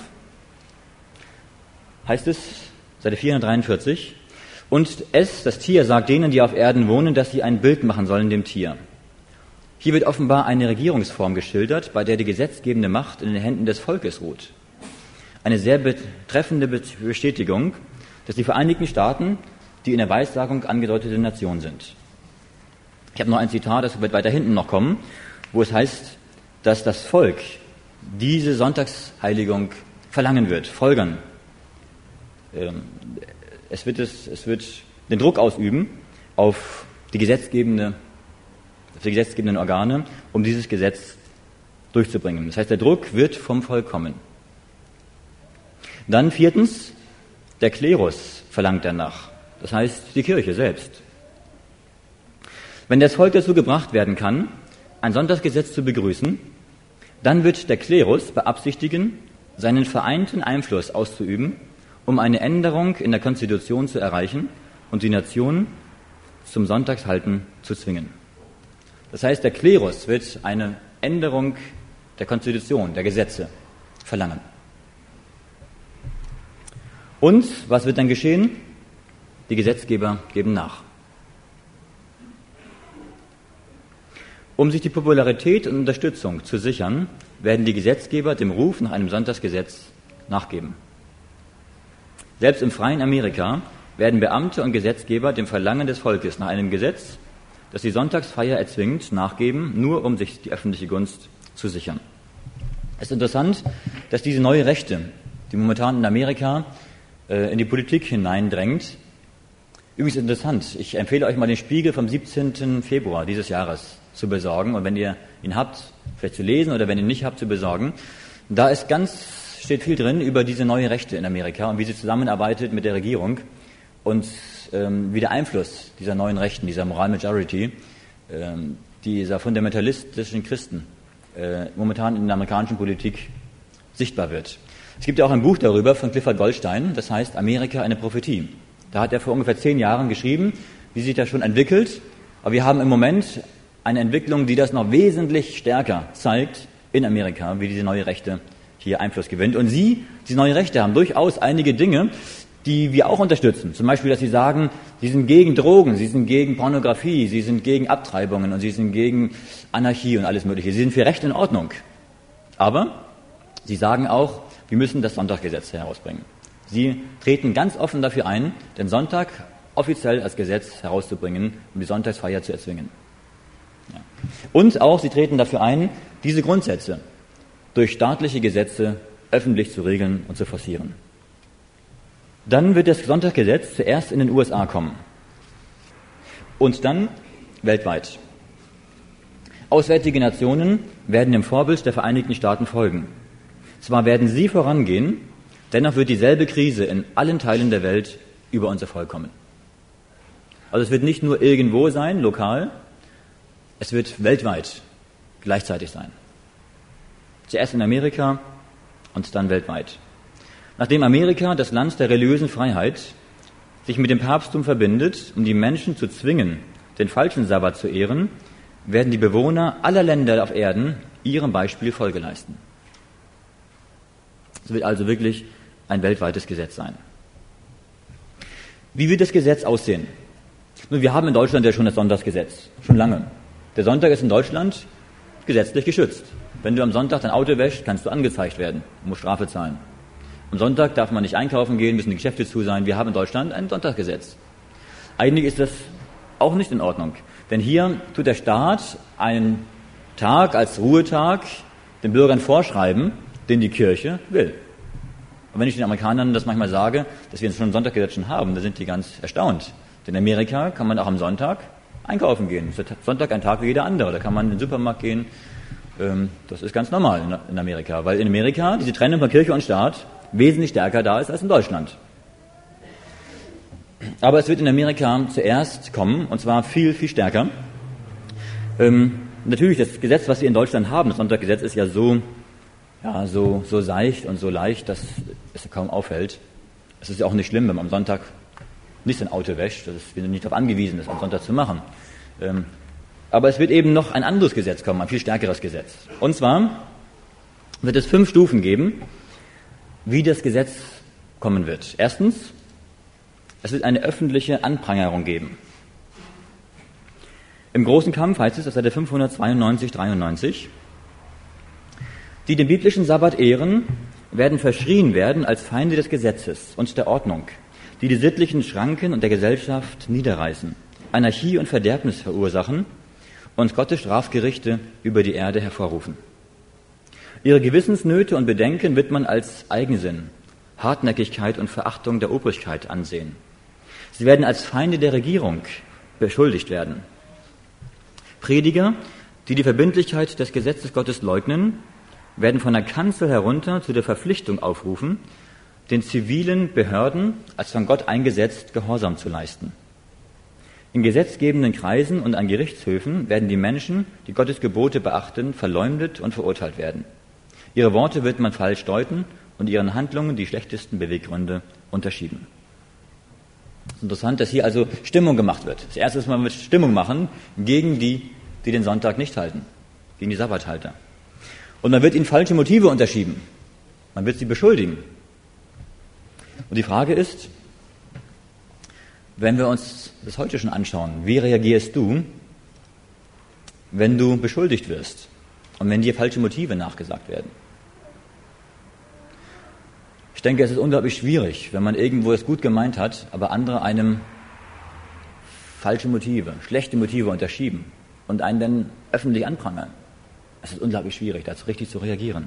heißt es, Seite vierhundertdreiundvierzig, und es, das Tier, sagt denen, die auf Erden wohnen, dass sie ein Bild machen sollen dem Tier. Hier wird offenbar eine Regierungsform geschildert, bei der die gesetzgebende Macht in den Händen des Volkes ruht. Eine sehr betreffende Bestätigung, dass die Vereinigten Staaten die in der Weissagung angedeutete Nation sind. Ich habe noch ein Zitat, das wird weiter hinten noch kommen, wo es heißt, dass das Volk diese Sonntagsheiligung verlangen wird, folgern. Es wird, es, es wird den Druck ausüben auf die gesetzgebende, auf die gesetzgebenden Organe, um dieses Gesetz durchzubringen. Das heißt, der Druck wird vom Volk kommen. Dann viertens, der Klerus verlangt danach. Das heißt, die Kirche selbst. Wenn das Volk dazu gebracht werden kann, ein Sonntagsgesetz zu begrüßen, Dann wird der Klerus beabsichtigen, seinen vereinten Einfluss auszuüben, um eine Änderung in der Konstitution zu erreichen und die Nation zum Sonntagshalten zu zwingen. Das heißt, der Klerus wird eine Änderung der Konstitution, der Gesetze verlangen. Und was wird dann geschehen? Die Gesetzgeber geben nach. Um sich die Popularität und Unterstützung zu sichern, werden die Gesetzgeber dem Ruf nach einem Sonntagsgesetz nachgeben. Selbst im freien Amerika werden Beamte und Gesetzgeber dem Verlangen des Volkes nach einem Gesetz, das die Sonntagsfeier erzwingt, nachgeben, nur um sich die öffentliche Gunst zu sichern. Es ist interessant, dass diese neue Rechte, die momentan in Amerika äh, in die Politik hineindrängt, übrigens interessant, ich empfehle euch mal den Spiegel vom siebzehnten Februar dieses Jahres zu besorgen und wenn ihr ihn habt, vielleicht zu lesen oder wenn ihr ihn nicht habt, zu besorgen. Da ist ganz, steht viel drin über diese neue Rechte in Amerika und wie sie zusammenarbeitet mit der Regierung und ähm, wie der Einfluss dieser neuen Rechten, dieser Moral Majority, ähm, dieser fundamentalistischen Christen äh, momentan in der amerikanischen Politik sichtbar wird. Es gibt ja auch ein Buch darüber von Clifford Goldstein, das heißt Amerika, eine Prophetie. Da hat er vor ungefähr zehn Jahren geschrieben, wie sich das schon entwickelt. Aber wir haben im Moment eine Entwicklung, die das noch wesentlich stärker zeigt in Amerika, wie diese neue Rechte hier Einfluss gewinnt. Und Sie, diese neue Rechte, haben durchaus einige Dinge, die wir auch unterstützen. Zum Beispiel, dass sie sagen, sie sind gegen Drogen, sie sind gegen Pornografie, sie sind gegen Abtreibungen und sie sind gegen Anarchie und alles Mögliche. Sie sind für Recht in Ordnung. Aber sie sagen auch, wir müssen das Sonntagsgesetz herausbringen. Sie treten ganz offen dafür ein, den Sonntag offiziell als Gesetz herauszubringen, um die Sonntagsfeier zu erzwingen. Ja. Und auch, sie treten dafür ein, diese Grundsätze durch staatliche Gesetze öffentlich zu regeln und zu forcieren. Dann wird das Sonntagsgesetz zuerst in den U S A kommen und dann weltweit. Auswärtige Nationen werden dem Vorbild der Vereinigten Staaten folgen. Zwar werden sie vorangehen, dennoch wird dieselbe Krise in allen Teilen der Welt über unser Volk kommen. Also es wird nicht nur irgendwo sein, lokal, es wird weltweit gleichzeitig sein. Zuerst in Amerika und dann weltweit. Nachdem Amerika, das Land der religiösen Freiheit, sich mit dem Papsttum verbindet, um die Menschen zu zwingen, den falschen Sabbat zu ehren, werden die Bewohner aller Länder auf Erden ihrem Beispiel Folge leisten. Es wird also wirklich ein weltweites Gesetz sein. Wie wird das Gesetz aussehen? Nun, wir haben in Deutschland ja schon das Sonntagsgesetz, schon lange. Der Sonntag ist in Deutschland gesetzlich geschützt. Wenn du am Sonntag dein Auto wäschst, kannst du angezeigt werden und musst Strafe zahlen. Am Sonntag darf man nicht einkaufen gehen, müssen die Geschäfte zu sein. Wir haben in Deutschland ein Sonntagsgesetz. Eigentlich ist das auch nicht in Ordnung. Denn hier tut der Staat einen Tag als Ruhetag den Bürgern vorschreiben, den die Kirche will. Und wenn ich den Amerikanern das manchmal sage, dass wir schon ein Sonntagsgesetz schon haben, dann sind die ganz erstaunt. Denn in Amerika kann man auch am Sonntag einkaufen gehen. Sonntag ein Tag wie jeder andere. Da kann man in den Supermarkt gehen. Das ist ganz normal in Amerika. Weil in Amerika diese Trennung von Kirche und Staat wesentlich stärker da ist als in Deutschland. Aber es wird in Amerika zuerst kommen, und zwar viel, viel stärker. Ähm, natürlich, das Gesetz, was wir in Deutschland haben, das Sonntagsgesetz, ist ja so, ja, so, so seicht und so leicht, dass es kaum auffällt. Es ist ja auch nicht schlimm, wenn man am Sonntag nicht sein Auto wäscht. Das ist, wir sind nicht darauf angewiesen, das am Sonntag zu machen. Ähm, aber es wird eben noch ein anderes Gesetz kommen, ein viel stärkeres Gesetz. Und zwar wird es fünf Stufen geben, wie das Gesetz kommen wird. Erstens, es wird eine öffentliche Anprangerung geben. Im großen Kampf heißt es auf Seite fünfhundertzweiundneunzig, dreiundneunzig, die den biblischen Sabbat ehren, werden verschrien werden als Feinde des Gesetzes und der Ordnung, die die sittlichen Schranken und der Gesellschaft niederreißen, Anarchie und Verderbnis verursachen und Gottes Strafgerichte über die Erde hervorrufen. Ihre Gewissensnöte und Bedenken wird man als Eigensinn, Hartnäckigkeit und Verachtung der Obrigkeit ansehen. Sie werden als Feinde der Regierung beschuldigt werden. Prediger, die die Verbindlichkeit des Gesetzes Gottes leugnen, werden von der Kanzel herunter zu der Verpflichtung aufrufen, den zivilen Behörden als von Gott eingesetzt Gehorsam zu leisten. In gesetzgebenden Kreisen und an Gerichtshöfen werden die Menschen, die Gottes Gebote beachten, verleumdet und verurteilt werden. Ihre Worte wird man falsch deuten und ihren Handlungen die schlechtesten Beweggründe unterschieben. Es ist interessant, dass hier also Stimmung gemacht wird. Das Erste ist, man wird Stimmung machen gegen die, die den Sonntag nicht halten, gegen die Sabbathalter. Und man wird ihnen falsche Motive unterschieben. Man wird sie beschuldigen. Und die Frage ist, wenn wir uns das heute schon anschauen, wie reagierst du, wenn du beschuldigt wirst und wenn dir falsche Motive nachgesagt werden? Ich denke, es ist unglaublich schwierig, wenn man irgendwo es gut gemeint hat, aber andere einem falsche Motive, schlechte Motive unterschieben und einen dann öffentlich anprangern. Es ist unglaublich schwierig, dazu richtig zu reagieren.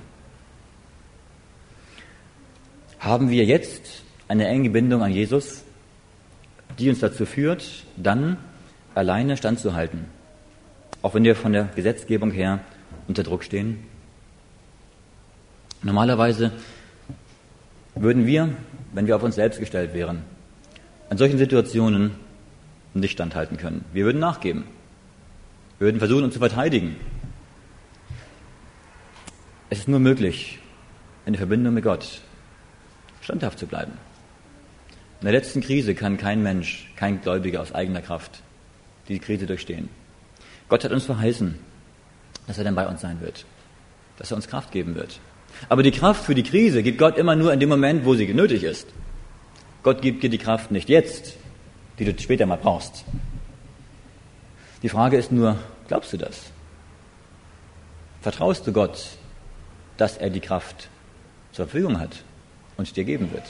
Haben wir jetzt eine enge Bindung an Jesus, die uns dazu führt, dann alleine standzuhalten, auch wenn wir von der Gesetzgebung her unter Druck stehen? Normalerweise würden wir, wenn wir auf uns selbst gestellt wären, an solchen Situationen nicht standhalten können. Wir würden nachgeben. Wir würden versuchen, uns zu verteidigen. Es ist nur möglich, in der Verbindung mit Gott standhaft zu bleiben. In der letzten Krise kann kein Mensch, kein Gläubiger aus eigener Kraft die Krise durchstehen. Gott hat uns verheißen, dass er dann bei uns sein wird, dass er uns Kraft geben wird. Aber die Kraft für die Krise gibt Gott immer nur in dem Moment, wo sie nötig ist. Gott gibt dir die Kraft nicht jetzt, die du später mal brauchst. Die Frage ist nur, glaubst du das? Vertraust du Gott, dass er die Kraft zur Verfügung hat und dir geben wird?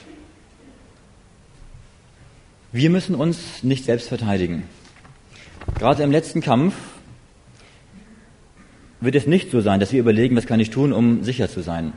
Wir müssen uns nicht selbst verteidigen. Gerade im letzten Kampf wird es nicht so sein, dass wir überlegen, was kann ich tun, um sicher zu sein.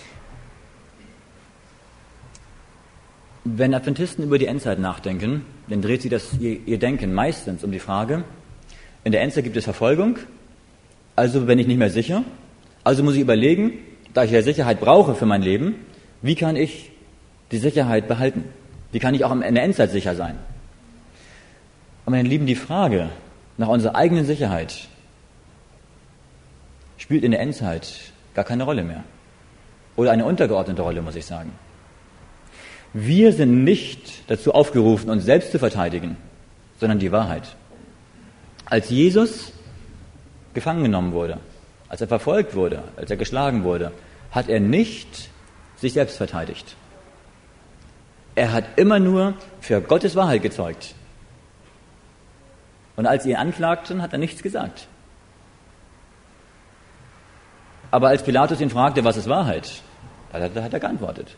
Wenn Adventisten über die Endzeit nachdenken, dann dreht sich das ihr, ihr Denken meistens um die Frage, in der Endzeit gibt es Verfolgung, also bin ich nicht mehr sicher, also muss ich überlegen, da ich ja Sicherheit brauche für mein Leben, wie kann ich die Sicherheit behalten? Wie kann ich auch in der Endzeit sicher sein? Aber meine Lieben, die Frage nach unserer eigenen Sicherheit spielt in der Endzeit gar keine Rolle mehr. Oder eine untergeordnete Rolle, muss ich sagen. Wir sind nicht dazu aufgerufen, uns selbst zu verteidigen, sondern die Wahrheit. Als Jesus gefangen genommen wurde, als er verfolgt wurde, als er geschlagen wurde, hat er nicht sich selbst verteidigt. Er hat immer nur für Gottes Wahrheit gezeugt. Und als sie ihn anklagten, hat er nichts gesagt. Aber als Pilatus ihn fragte, was ist Wahrheit, da hat er geantwortet.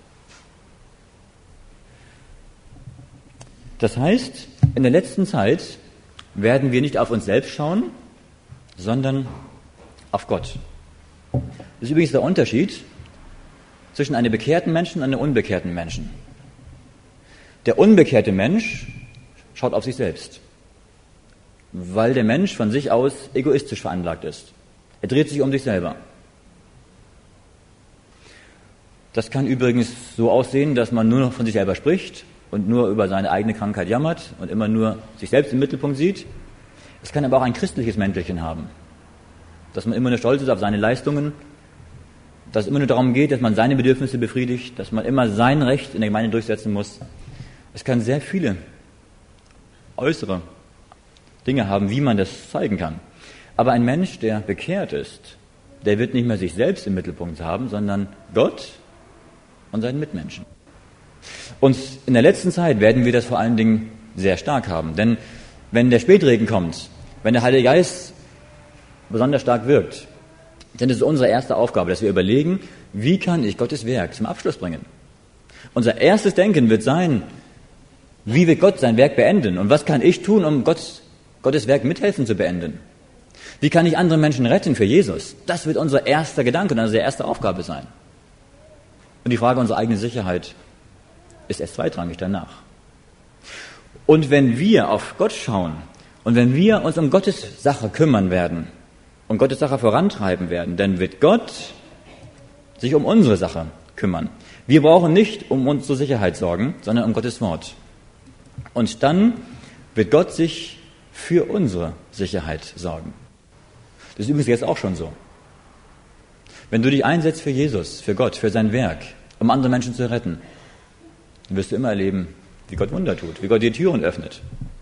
Das heißt, in der letzten Zeit werden wir nicht auf uns selbst schauen, sondern auf Gott. Das ist übrigens der Unterschied zwischen einem bekehrten Menschen und einem unbekehrten Menschen. Der unbekehrte Mensch schaut auf sich selbst, weil der Mensch von sich aus egoistisch veranlagt ist. Er dreht sich um sich selber. Das kann übrigens so aussehen, dass man nur noch von sich selber spricht und nur über seine eigene Krankheit jammert und immer nur sich selbst im Mittelpunkt sieht. Es kann aber auch ein christliches Mäntelchen haben, dass man immer nur stolz ist auf seine Leistungen, dass es immer nur darum geht, dass man seine Bedürfnisse befriedigt, dass man immer sein Recht in der Gemeinde durchsetzen muss. Es kann sehr viele äußere Dinge haben, wie man das zeigen kann. Aber ein Mensch, der bekehrt ist, der wird nicht mehr sich selbst im Mittelpunkt haben, sondern Gott und seinen Mitmenschen. Und in der letzten Zeit werden wir das vor allen Dingen sehr stark haben. Denn wenn der Spätregen kommt, wenn der Heilige Geist besonders stark wirkt, dann ist es unsere erste Aufgabe, dass wir überlegen, wie kann ich Gottes Werk zum Abschluss bringen? Unser erstes Denken wird sein, wie wird Gott sein Werk beenden? Und was kann ich tun, um Gott, Gottes Werk mithelfen zu beenden? Wie kann ich andere Menschen retten für Jesus? Das wird unser erster Gedanke und unsere erste Aufgabe sein. Und die Frage unserer eigenen Sicherheit ist erst zweitrangig danach. Und wenn wir auf Gott schauen und wenn wir uns um Gottes Sache kümmern werden und Gottes Sache vorantreiben werden, dann wird Gott sich um unsere Sache kümmern. Wir brauchen nicht um unsere Sicherheit sorgen, sondern um Gottes Wort. Und dann wird Gott sich für unsere Sicherheit sorgen. Das ist übrigens jetzt auch schon so. Wenn du dich einsetzt für Jesus, für Gott, für sein Werk, um andere Menschen zu retten, dann wirst du immer erleben, wie Gott Wunder tut, wie Gott dir Türen öffnet.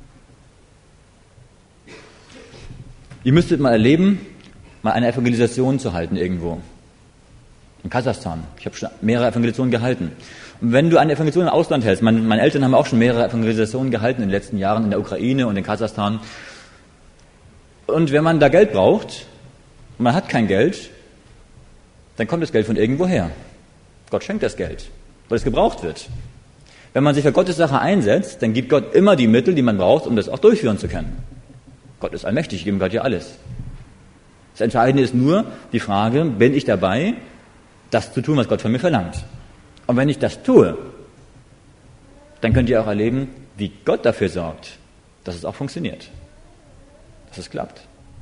Ihr müsstet mal erleben, mal eine Evangelisation zu halten irgendwo. In Kasachstan. Ich habe schon mehrere Evangelisationen gehalten. Und wenn du eine Evangelisation im Ausland hältst, meine, meine Eltern haben auch schon mehrere Evangelisationen gehalten in den letzten Jahren in der Ukraine und in Kasachstan. Und wenn man da Geld braucht, und man hat kein Geld, dann kommt das Geld von irgendwo her. Gott schenkt das Geld, weil es gebraucht wird. Wenn man sich für Gottes Sache einsetzt, dann gibt Gott immer die Mittel, die man braucht, um das auch durchführen zu können. Gott ist allmächtig, ihm gehört ja alles. Das Entscheidende ist nur die Frage, bin ich dabei, das zu tun, was Gott von mir verlangt? Und wenn ich das tue, dann könnt ihr auch erleben, wie Gott dafür sorgt, dass es auch funktioniert, dass es klappt.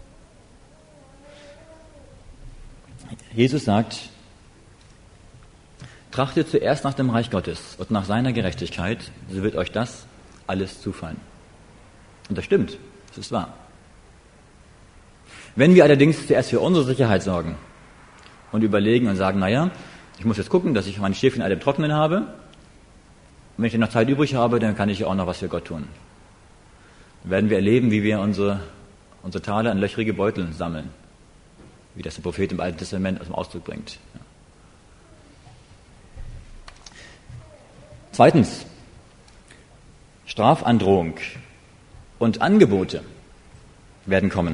Jesus sagt, trachtet zuerst nach dem Reich Gottes und nach seiner Gerechtigkeit, so wird euch das alles zufallen. Und das stimmt, das ist wahr. Wenn wir allerdings zuerst für unsere Sicherheit sorgen und überlegen und sagen, naja, ich muss jetzt gucken, dass ich meine Schäfchen alle im Trockenen habe, und wenn ich dann noch Zeit übrig habe, dann kann ich ja auch noch was für Gott tun. Dann werden wir erleben, wie wir unsere, unsere Taler in löchrige Beutel sammeln, wie das der Prophet im Alten Testament zum Ausdruck bringt. Ja. Zweitens, Strafandrohung und Angebote werden kommen.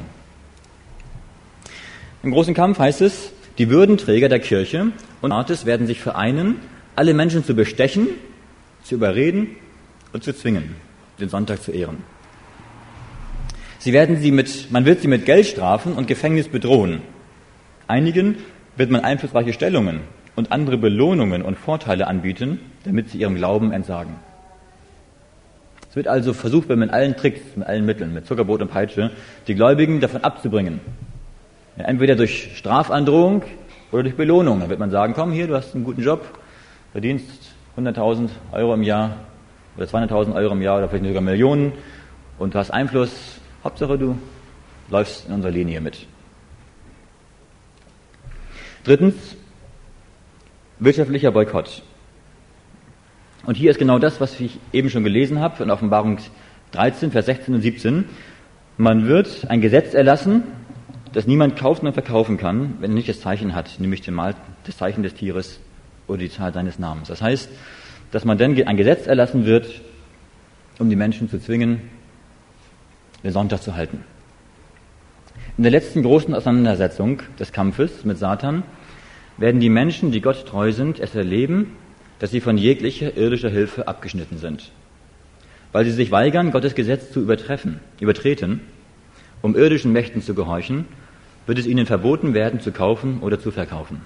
Im großen Kampf heißt es, die Würdenträger der Kirche und Rates werden sich vereinen, alle Menschen zu bestechen, zu überreden und zu zwingen, den Sonntag zu ehren. Sie werden sie mit, man wird sie mit Geldstrafen und Gefängnis bedrohen. Einigen wird man einflussreiche Stellungen und andere Belohnungen und Vorteile anbieten, damit sie ihrem Glauben entsagen. Es wird also versucht, mit allen Tricks, mit allen Mitteln, mit Zuckerbrot und Peitsche, die Gläubigen davon abzubringen. Ja, entweder durch Strafandrohung oder durch Belohnung. Da wird man sagen, komm hier, du hast einen guten Job, verdienst hunderttausend Euro im Jahr oder zweihunderttausend Euro im Jahr oder vielleicht sogar Millionen und du hast Einfluss. Hauptsache, du läufst in unserer Linie mit. Drittens, wirtschaftlicher Boykott. Und hier ist genau das, was ich eben schon gelesen habe in Offenbarung dreizehn, Vers sechzehn und siebzehn. Man wird ein Gesetz erlassen, das niemand kaufen und verkaufen kann, wenn er nicht das Zeichen hat, nämlich das Zeichen des Tieres oder die Zahl seines Namens. Das heißt, dass man dann ein Gesetz erlassen wird, um die Menschen zu zwingen, den Sonntag zu halten. In der letzten großen Auseinandersetzung des Kampfes mit Satan werden die Menschen, die Gott treu sind, es erleben, dass sie von jeglicher irdischer Hilfe abgeschnitten sind. Weil sie sich weigern, Gottes Gesetz zu übertreffen, übertreten, um irdischen Mächten zu gehorchen, wird es ihnen verboten werden, zu kaufen oder zu verkaufen.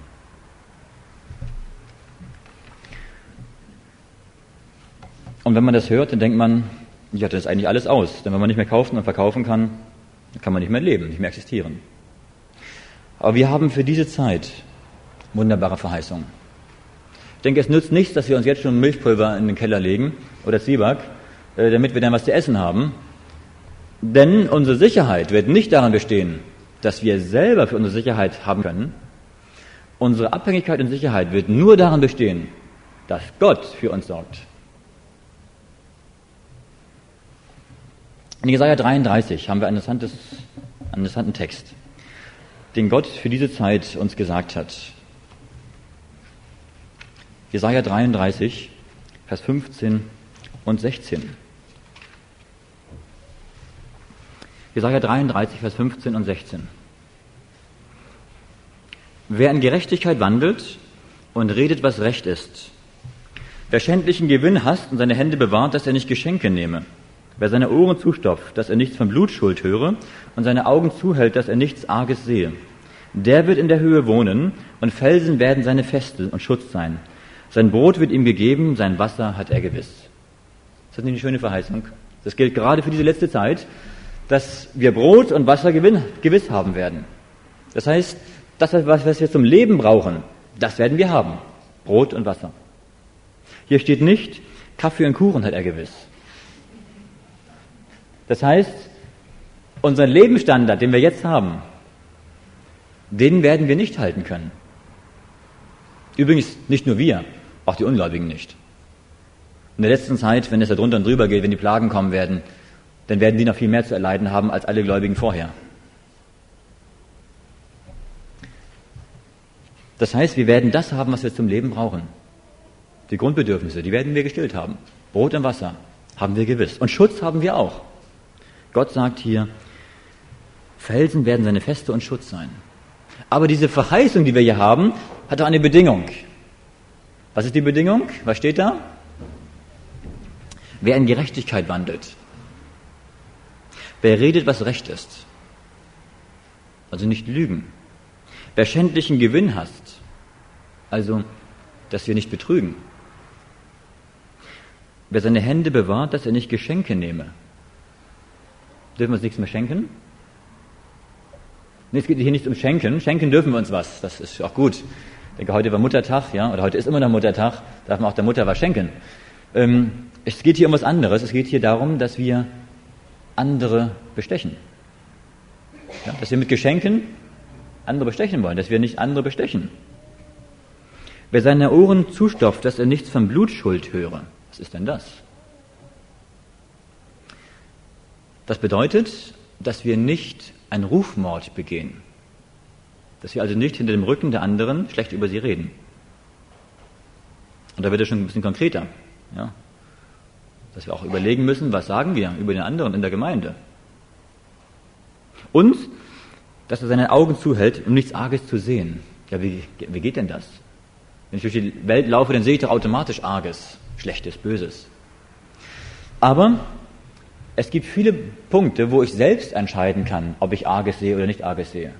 Und wenn man das hört, dann denkt man, ja, das ist eigentlich alles aus. Denn wenn man nicht mehr kaufen und verkaufen kann, dann kann man nicht mehr leben, nicht mehr existieren. Aber wir haben für diese Zeit wunderbare Verheißungen. Ich denke, es nützt nichts, dass wir uns jetzt schon Milchpulver in den Keller legen oder Zwieback, damit wir dann was zu essen haben. Denn unsere Sicherheit wird nicht daran bestehen, dass wir selber für unsere Sicherheit haben können. Unsere Abhängigkeit und Sicherheit wird nur daran bestehen, dass Gott für uns sorgt. In Jesaja dreiunddreißig haben wir einen interessantes, einen interessanten Text, den Gott für diese Zeit uns gesagt hat. Jesaja dreiunddreißig, Vers fünfzehn und sechzehn. Jesaja dreiunddreißig, Vers fünfzehn und sechzehn. Wer in Gerechtigkeit wandelt und redet, was recht ist, wer schändlichen Gewinn hasst und seine Hände bewahrt, dass er nicht Geschenke nehme, wer seine Ohren zustopft, dass er nichts von Blutschuld höre und seine Augen zuhält, dass er nichts Arges sehe, der wird in der Höhe wohnen und Felsen werden seine Feste und Schutz sein. Sein Brot wird ihm gegeben, sein Wasser hat er gewiss. Ist das nicht eine schöne Verheißung? Das gilt gerade für diese letzte Zeit, dass wir Brot und Wasser gewiss haben werden. Das heißt, das, was wir zum Leben brauchen, das werden wir haben. Brot und Wasser. Hier steht nicht, Kaffee und Kuchen hat er gewiss. Das heißt, unseren Lebensstandard, den wir jetzt haben, den werden wir nicht halten können. Übrigens nicht nur wir, auch die Ungläubigen nicht. In der letzten Zeit, wenn es da drunter und drüber geht, wenn die Plagen kommen werden, dann werden die noch viel mehr zu erleiden haben als alle Gläubigen vorher. Das heißt, wir werden das haben, was wir zum Leben brauchen. Die Grundbedürfnisse, die werden wir gestillt haben. Brot und Wasser haben wir gewiss. Und Schutz haben wir auch. Gott sagt hier, Felsen werden seine Feste und Schutz sein. Aber diese Verheißung, die wir hier haben, hat auch eine Bedingung. Was ist die Bedingung? Was steht da? Wer in Gerechtigkeit wandelt. Wer redet, was recht ist. Also nicht lügen. Wer schändlichen Gewinn hasst. Also, dass wir nicht betrügen. Wer seine Hände bewahrt, dass er nicht Geschenke nehme. Dürfen wir uns nichts mehr schenken? Nee, es geht hier nicht um Schenken. Schenken dürfen wir uns was. Das ist auch gut. Ich denke, heute war Muttertag, ja, oder heute ist immer noch Muttertag. Darf man auch der Mutter was schenken. Ähm, es geht hier um was anderes. Es geht hier darum, dass wir andere bestechen. Ja, dass wir mit Geschenken andere bestechen wollen, dass wir nicht andere bestechen. Wer seine Ohren zustopft, dass er nichts von Blutschuld höre. Was ist denn das? Das bedeutet, dass wir nicht einen Rufmord begehen. Dass wir also nicht hinter dem Rücken der anderen schlecht über sie reden. Und da wird es schon ein bisschen konkreter. Ja? Dass wir auch überlegen müssen, was sagen wir über den anderen in der Gemeinde. Und, dass er seine Augen zuhält, um nichts Arges zu sehen. Ja, wie, wie geht denn das? Wenn ich durch die Welt laufe, dann sehe ich doch automatisch Arges, Schlechtes, Böses. Aber es gibt viele Punkte, wo ich selbst entscheiden kann, ob ich Arges sehe oder nicht Arges sehe.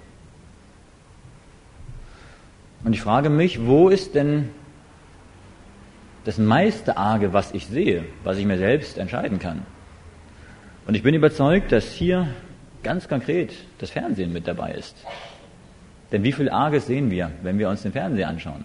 Und ich frage mich, wo ist denn das meiste Arge, was ich sehe, was ich mir selbst entscheiden kann? Und ich bin überzeugt, dass hier ganz konkret das Fernsehen mit dabei ist. Denn wie viel Arges sehen wir, wenn wir uns den Fernseher anschauen?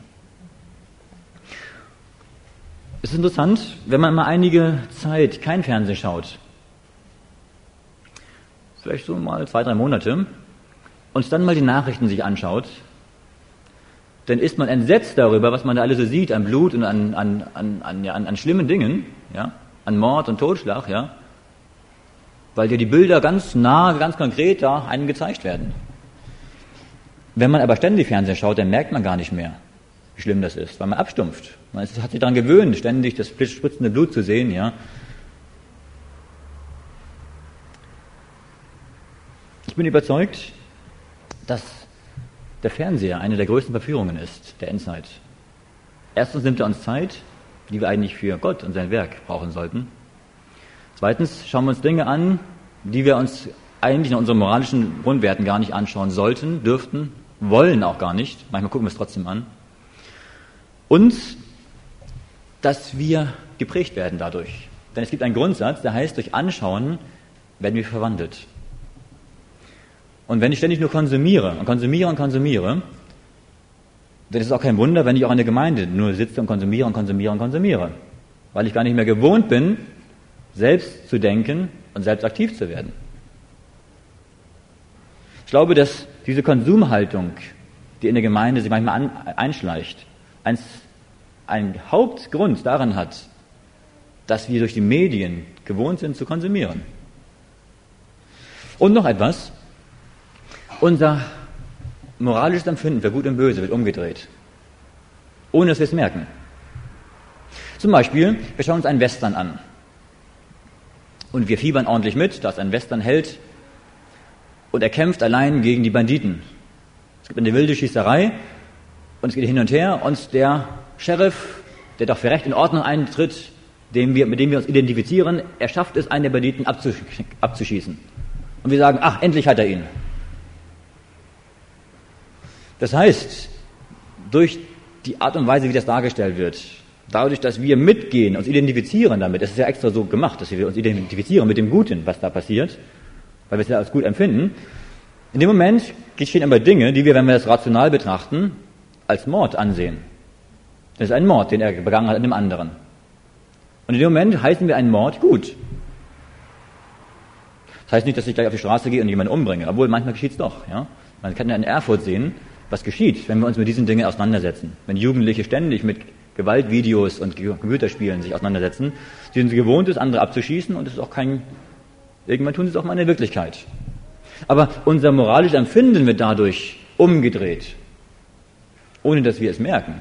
Es ist interessant, wenn man mal einige Zeit kein Fernsehen schaut, vielleicht so mal zwei, drei Monate, und dann mal die Nachrichten sich anschaut, dann ist man entsetzt darüber, was man da alles so sieht an Blut und an, an, an, an, ja, an, an schlimmen Dingen, ja, an Mord und Totschlag, ja, weil dir die Bilder ganz nah, ganz konkret da einem gezeigt werden. Wenn man aber ständig Fernsehen schaut, dann merkt man gar nicht mehr, wie schlimm das ist, weil man abstumpft. Man ist, hat sich daran gewöhnt, ständig das spritzende Blut zu sehen, ja. Ich bin überzeugt, dass der Fernseher eine der größten Verführungen ist, der Endzeit. Erstens nimmt er uns Zeit, die wir eigentlich für Gott und sein Werk brauchen sollten. Zweitens schauen wir uns Dinge an, die wir uns eigentlich nach unseren moralischen Grundwerten gar nicht anschauen sollten, dürften, wollen auch gar nicht. Manchmal gucken wir es trotzdem an. Und dass wir geprägt werden dadurch. Denn es gibt einen Grundsatz, der heißt, durch Anschauen werden wir verwandelt. Und wenn ich ständig nur konsumiere und konsumiere und konsumiere, dann ist es auch kein Wunder, wenn ich auch in der Gemeinde nur sitze und konsumiere und konsumiere und konsumiere. Weil ich gar nicht mehr gewohnt bin, selbst zu denken und selbst aktiv zu werden. Ich glaube, dass diese Konsumhaltung, die in der Gemeinde sich manchmal an, einschleicht, ein, ein Hauptgrund daran hat, dass wir durch die Medien gewohnt sind zu konsumieren. Und noch etwas: Unser moralisches Empfinden für Gut und Böse wird umgedreht, ohne dass wir es merken. Zum Beispiel, wir schauen uns einen Western an und wir fiebern ordentlich mit, dass ein Westernheld und er kämpft allein gegen die Banditen. Es gibt eine wilde Schießerei und es geht hin und her und der Sheriff, der doch für Recht und Ordnung eintritt, dem wir, mit dem wir uns identifizieren, er schafft es, einen der Banditen abzusch- abzuschießen. Und wir sagen, ach, endlich hat er ihn. Das heißt, durch die Art und Weise, wie das dargestellt wird, dadurch, dass wir mitgehen, uns identifizieren damit, das ist ja extra so gemacht, dass wir uns identifizieren mit dem Guten, was da passiert, weil wir es ja als gut empfinden, in dem Moment geschehen aber Dinge, die wir, wenn wir das rational betrachten, als Mord ansehen. Das ist ein Mord, den er begangen hat an dem anderen. Und in dem Moment heißen wir einen Mord gut. Das heißt nicht, dass ich gleich auf die Straße gehe und jemanden umbringe, obwohl manchmal geschieht es doch. Ja? Man kann ja in Erfurt sehen, was geschieht, wenn wir uns mit diesen Dingen auseinandersetzen. Wenn Jugendliche ständig mit Gewaltvideos und Computerspielen sich auseinandersetzen, sie sind gewohnt, es andere abzuschießen und es ist auch kein, irgendwann tun sie es auch mal in der Wirklichkeit. Aber unser moralisches Empfinden wird dadurch umgedreht, ohne dass wir es merken.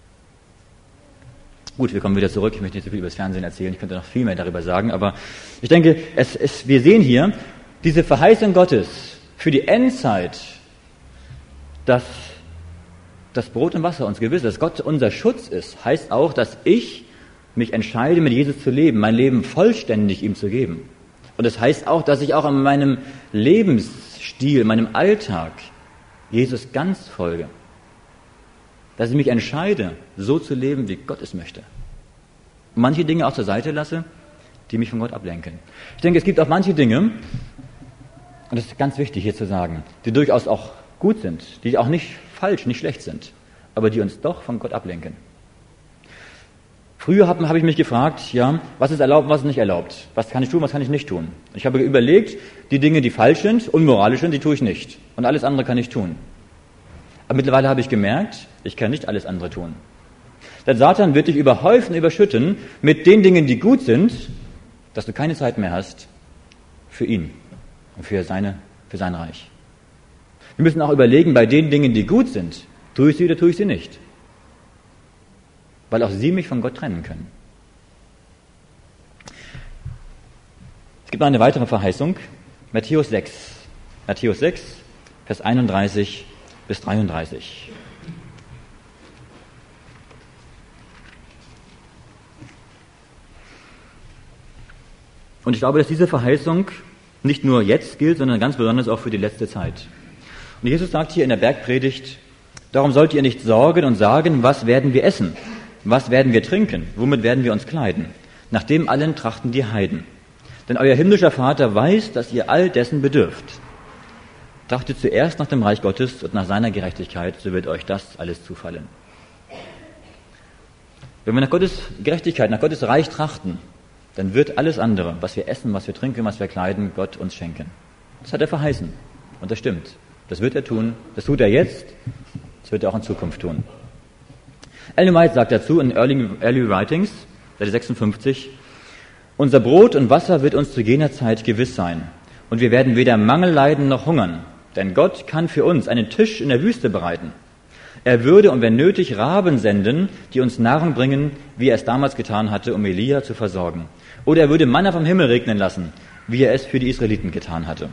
Gut, wir kommen wieder zurück, ich möchte nicht so viel über das Fernsehen erzählen, ich könnte noch viel mehr darüber sagen, aber ich denke, es, es, wir sehen hier diese Verheißung Gottes für die Endzeit, dass das Brot und Wasser uns gewiss ist, dass Gott unser Schutz ist, heißt auch, dass ich mich entscheide, mit Jesus zu leben, mein Leben vollständig ihm zu geben. Und das heißt auch, dass ich auch an meinem Lebensstil, meinem Alltag Jesus ganz folge. Dass ich mich entscheide, so zu leben, wie Gott es möchte. Und manche Dinge auch zur Seite lasse, die mich von Gott ablenken. Ich denke, es gibt auch manche Dinge, und das ist ganz wichtig hier zu sagen, die durchaus auch gut sind, die auch nicht falsch, nicht schlecht sind, aber die uns doch von Gott ablenken. Früher habe hab ich mich gefragt, ja, was ist erlaubt, was ist nicht erlaubt? Was kann ich tun, was kann ich nicht tun? Ich habe überlegt, die Dinge, die falsch sind, unmoralisch sind, die tue ich nicht. Und alles andere kann ich tun. Aber mittlerweile habe ich gemerkt, ich kann nicht alles andere tun. Denn Satan wird dich überhäufen, überschütten mit den Dingen, die gut sind, dass du keine Zeit mehr hast für ihn und für, seine, für sein Reich. Wir müssen auch überlegen, bei den Dingen, die gut sind, tue ich sie oder tue ich sie nicht. Weil auch sie mich von Gott trennen können. Es gibt noch eine weitere Verheißung, Matthäus sechs. Matthäus sechs, Vers einunddreißig bis dreiunddreißig. Und ich glaube, dass diese Verheißung nicht nur jetzt gilt, sondern ganz besonders auch für die letzte Zeit. Und Jesus sagt hier in der Bergpredigt, darum sollt ihr nicht sorgen und sagen, was werden wir essen? Was werden wir trinken? Womit werden wir uns kleiden? Nach dem allen trachten die Heiden. Denn euer himmlischer Vater weiß, dass ihr all dessen bedürft. Trachtet zuerst nach dem Reich Gottes und nach seiner Gerechtigkeit, so wird euch das alles zufallen. Wenn wir nach Gottes Gerechtigkeit, nach Gottes Reich trachten, dann wird alles andere, was wir essen, was wir trinken, was wir kleiden, Gott uns schenken. Das hat er verheißen. Und das stimmt. Das wird er tun. Das tut er jetzt. Das wird er auch in Zukunft tun. Ellen White sagt dazu in Early, Early Writings, Seite sechsundfünfzig, unser Brot und Wasser wird uns zu jener Zeit gewiss sein. Und wir werden weder Mangel leiden noch hungern. Denn Gott kann für uns einen Tisch in der Wüste bereiten. Er würde, und wenn nötig, Raben senden, die uns Nahrung bringen, wie er es damals getan hatte, um Elia zu versorgen. Oder er würde Manna vom Himmel regnen lassen, wie er es für die Israeliten getan hatte.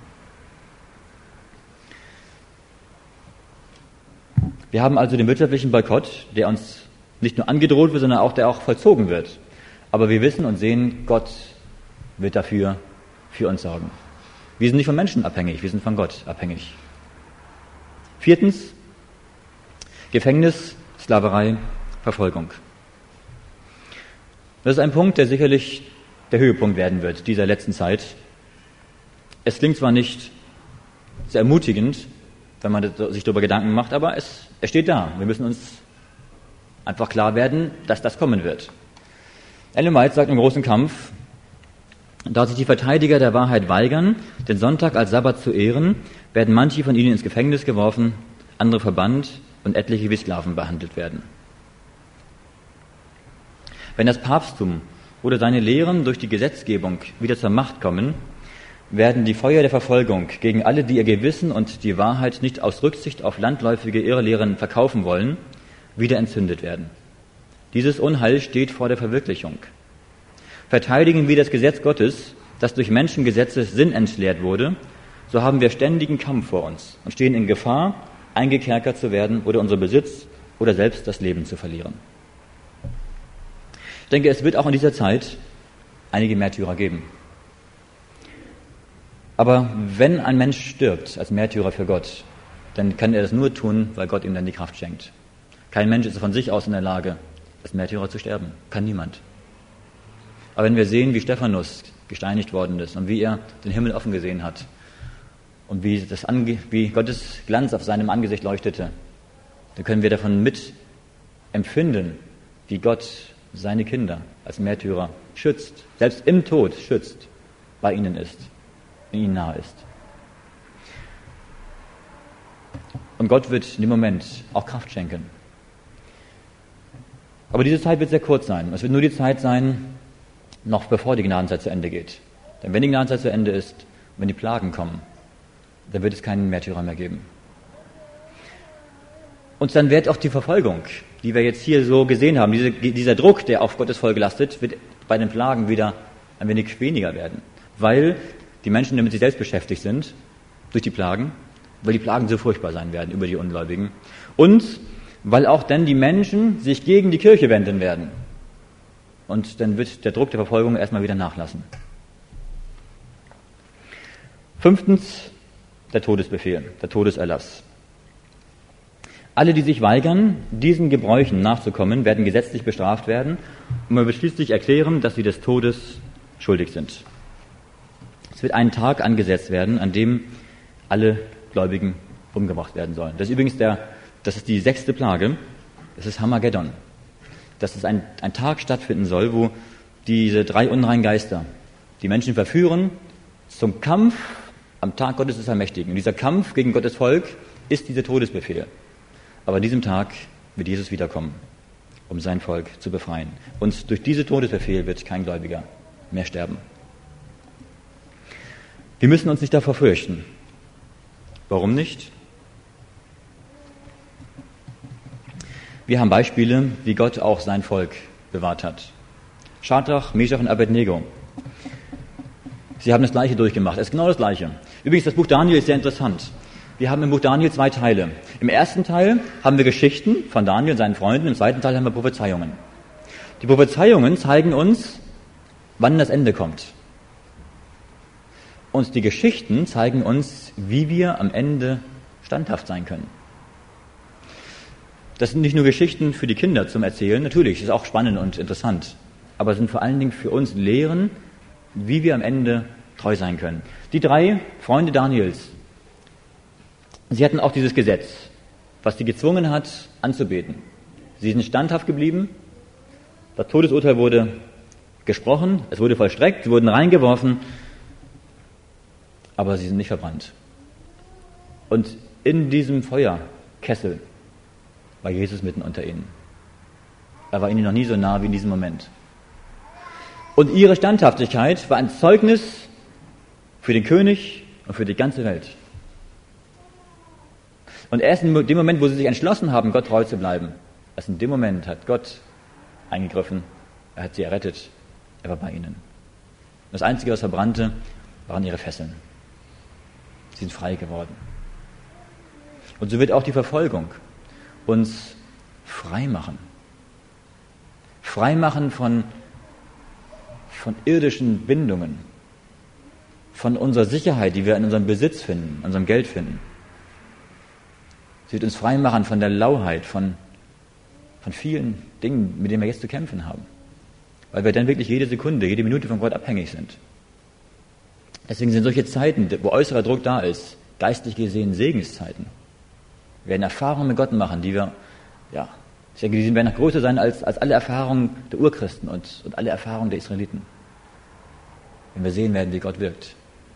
Wir haben also den wirtschaftlichen Boykott, der uns nicht nur angedroht wird, sondern auch der auch vollzogen wird. Aber wir wissen und sehen, Gott wird dafür für uns sorgen. Wir sind nicht von Menschen abhängig, wir sind von Gott abhängig. Viertens, Gefängnis, Sklaverei, Verfolgung. Das ist ein Punkt, der sicherlich der Höhepunkt werden wird dieser letzten Zeit. Es klingt zwar nicht sehr ermutigend, wenn man sich darüber Gedanken macht, aber es, es steht da. Wir müssen uns einfach klar werden, dass das kommen wird. Ellen White sagt im großen Kampf, da sich die Verteidiger der Wahrheit weigern, den Sonntag als Sabbat zu ehren, werden manche von ihnen ins Gefängnis geworfen, andere verbannt und etliche wie Sklaven behandelt werden. Wenn das Papsttum oder seine Lehren durch die Gesetzgebung wieder zur Macht kommen, werden die Feuer der Verfolgung gegen alle, die ihr Gewissen und die Wahrheit nicht aus Rücksicht auf landläufige Irrlehren verkaufen wollen, wieder entzündet werden. Dieses Unheil steht vor der Verwirklichung. Verteidigen wir das Gesetz Gottes, das durch Menschengesetze sinnentleert wurde, so haben wir ständigen Kampf vor uns und stehen in Gefahr, eingekerkert zu werden oder unseren Besitz oder selbst das Leben zu verlieren. Ich denke, es wird auch in dieser Zeit einige Märtyrer geben. Aber wenn ein Mensch stirbt als Märtyrer für Gott, dann kann er das nur tun, weil Gott ihm dann die Kraft schenkt. Kein Mensch ist von sich aus in der Lage, als Märtyrer zu sterben. Kann niemand. Aber wenn wir sehen, wie Stephanus gesteinigt worden ist und wie er den Himmel offen gesehen hat und wie, das Ange- wie Gottes Glanz auf seinem Angesicht leuchtete, dann können wir davon mitempfinden, wie Gott seine Kinder als Märtyrer schützt, selbst im Tod schützt, bei ihnen ist, in ihnen nahe ist. Und Gott wird in dem Moment auch Kraft schenken. Aber diese Zeit wird sehr kurz sein. Es wird nur die Zeit sein, noch bevor die Gnadenzeit zu Ende geht. Denn wenn die Gnadenzeit zu Ende ist, wenn die Plagen kommen, dann wird es keinen Märtyrer mehr geben. Und dann wird auch die Verfolgung, die wir jetzt hier so gesehen haben, diese, dieser Druck, der auf Gottes Volk lastet, wird bei den Plagen wieder ein wenig weniger werden. Weil die Menschen damit sich selbst beschäftigt sind, durch die Plagen, weil die Plagen so furchtbar sein werden über die Ungläubigen. Und weil auch dann die Menschen sich gegen die Kirche wenden werden. Und dann wird der Druck der Verfolgung erstmal wieder nachlassen. Fünftens, der Todesbefehl, der Todeserlass. Alle, die sich weigern, diesen Gebräuchen nachzukommen, werden gesetzlich bestraft werden und man wird schließlich erklären, dass sie des Todes schuldig sind. Es wird ein Tag angesetzt werden, an dem alle Gläubigen umgebracht werden sollen. Das ist übrigens der, das ist die sechste Plage, das ist Hamageddon. Dass es ein, ein Tag stattfinden soll, wo diese drei unreinen Geister die Menschen verführen zum Kampf am Tag Gottes des Allmächtigen. Und dieser Kampf gegen Gottes Volk ist dieser Todesbefehl. Aber an diesem Tag wird Jesus wiederkommen, um sein Volk zu befreien. Und durch diesen Todesbefehl wird kein Gläubiger mehr sterben. Wir müssen uns nicht davor fürchten. Warum nicht? Wir haben Beispiele, wie Gott auch sein Volk bewahrt hat. Schadrach, Meschach und Abednego. Sie haben das Gleiche durchgemacht. Es ist genau das Gleiche. Übrigens, das Buch Daniel ist sehr interessant. Wir haben im Buch Daniel zwei Teile. Im ersten Teil haben wir Geschichten von Daniel und seinen Freunden. Im zweiten Teil haben wir Prophezeiungen. Die Prophezeiungen zeigen uns, wann das Ende kommt. Und die Geschichten zeigen uns, wie wir am Ende standhaft sein können. Das sind nicht nur Geschichten für die Kinder zum Erzählen. Natürlich, das ist auch spannend und interessant. Aber es sind vor allen Dingen für uns Lehren, wie wir am Ende treu sein können. Die drei Freunde Daniels, sie hatten auch dieses Gesetz, was sie gezwungen hat, anzubeten. Sie sind standhaft geblieben. Das Todesurteil wurde gesprochen, es wurde vollstreckt, sie wurden reingeworfen, aber sie sind nicht verbrannt. Und in diesem Feuerkessel war Jesus mitten unter ihnen. Er war ihnen noch nie so nah wie in diesem Moment. Und ihre Standhaftigkeit war ein Zeugnis für den König und für die ganze Welt. Und erst in dem Moment, wo sie sich entschlossen haben, Gott treu zu bleiben, erst in dem Moment hat Gott eingegriffen, er hat sie errettet, er war bei ihnen. Das Einzige, was verbrannte, waren ihre Fesseln. Sie sind frei geworden. Und so wird auch die Verfolgung uns frei machen. Frei machen von, von irdischen Bindungen, von unserer Sicherheit, die wir in unserem Besitz finden, in unserem Geld finden. Sie wird uns frei machen von der Lauheit, von, von vielen Dingen, mit denen wir jetzt zu kämpfen haben. Weil wir dann wirklich jede Sekunde, jede Minute von Gott abhängig sind. Deswegen sind solche Zeiten, wo äußerer Druck da ist, geistlich gesehen Segenszeiten. Wir werden Erfahrungen mit Gott machen, die wir, ja, ich denke, die werden noch größer sein als, als alle Erfahrungen der Urchristen und, und alle Erfahrungen der Israeliten. Wenn wir sehen werden, wie Gott wirkt.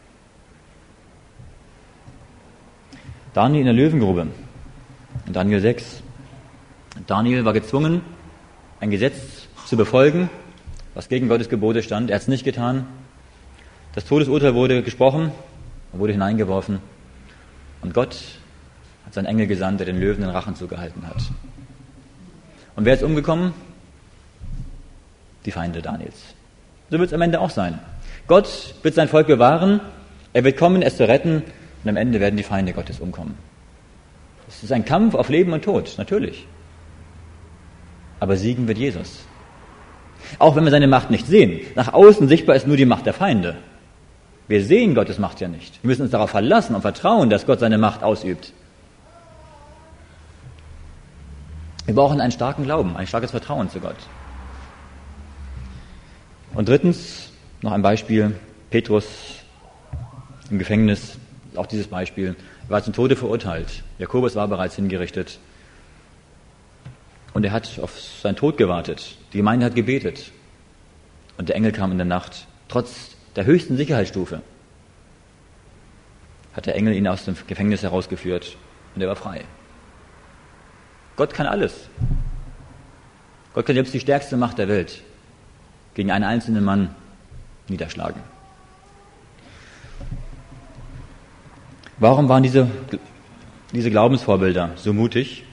Daniel in der Löwengrube. In Daniel sechs. Daniel war gezwungen, ein Gesetz zu befolgen, was gegen Gottes Gebote stand. Er hat es nicht getan. Das Todesurteil wurde gesprochen, er wurde hineingeworfen. Und Gott hat seinen Engel gesandt, der den Löwen den Rachen zugehalten hat. Und wer ist umgekommen? Die Feinde Daniels. So wird es am Ende auch sein. Gott wird sein Volk bewahren, er wird kommen, es zu retten, und am Ende werden die Feinde Gottes umkommen. Es ist ein Kampf auf Leben und Tod, natürlich. Aber siegen wird Jesus. Auch wenn wir seine Macht nicht sehen. Nach außen sichtbar ist nur die Macht der Feinde. Wir sehen Gottes Macht ja nicht. Wir müssen uns darauf verlassen und vertrauen, dass Gott seine Macht ausübt. Wir brauchen einen starken Glauben, ein starkes Vertrauen zu Gott. Und drittens, noch ein Beispiel, Petrus im Gefängnis, auch dieses Beispiel, er war zum Tode verurteilt. Jakobus war bereits hingerichtet. Und er hat auf seinen Tod gewartet. Die Gemeinde hat gebetet. Und der Engel kam in der Nacht, trotz der höchsten Sicherheitsstufe, hat der Engel ihn aus dem Gefängnis herausgeführt und er war frei. Gott kann alles. Gott kann selbst die stärkste Macht der Welt gegen einen einzelnen Mann niederschlagen. Warum waren diese, diese Glaubensvorbilder so mutig?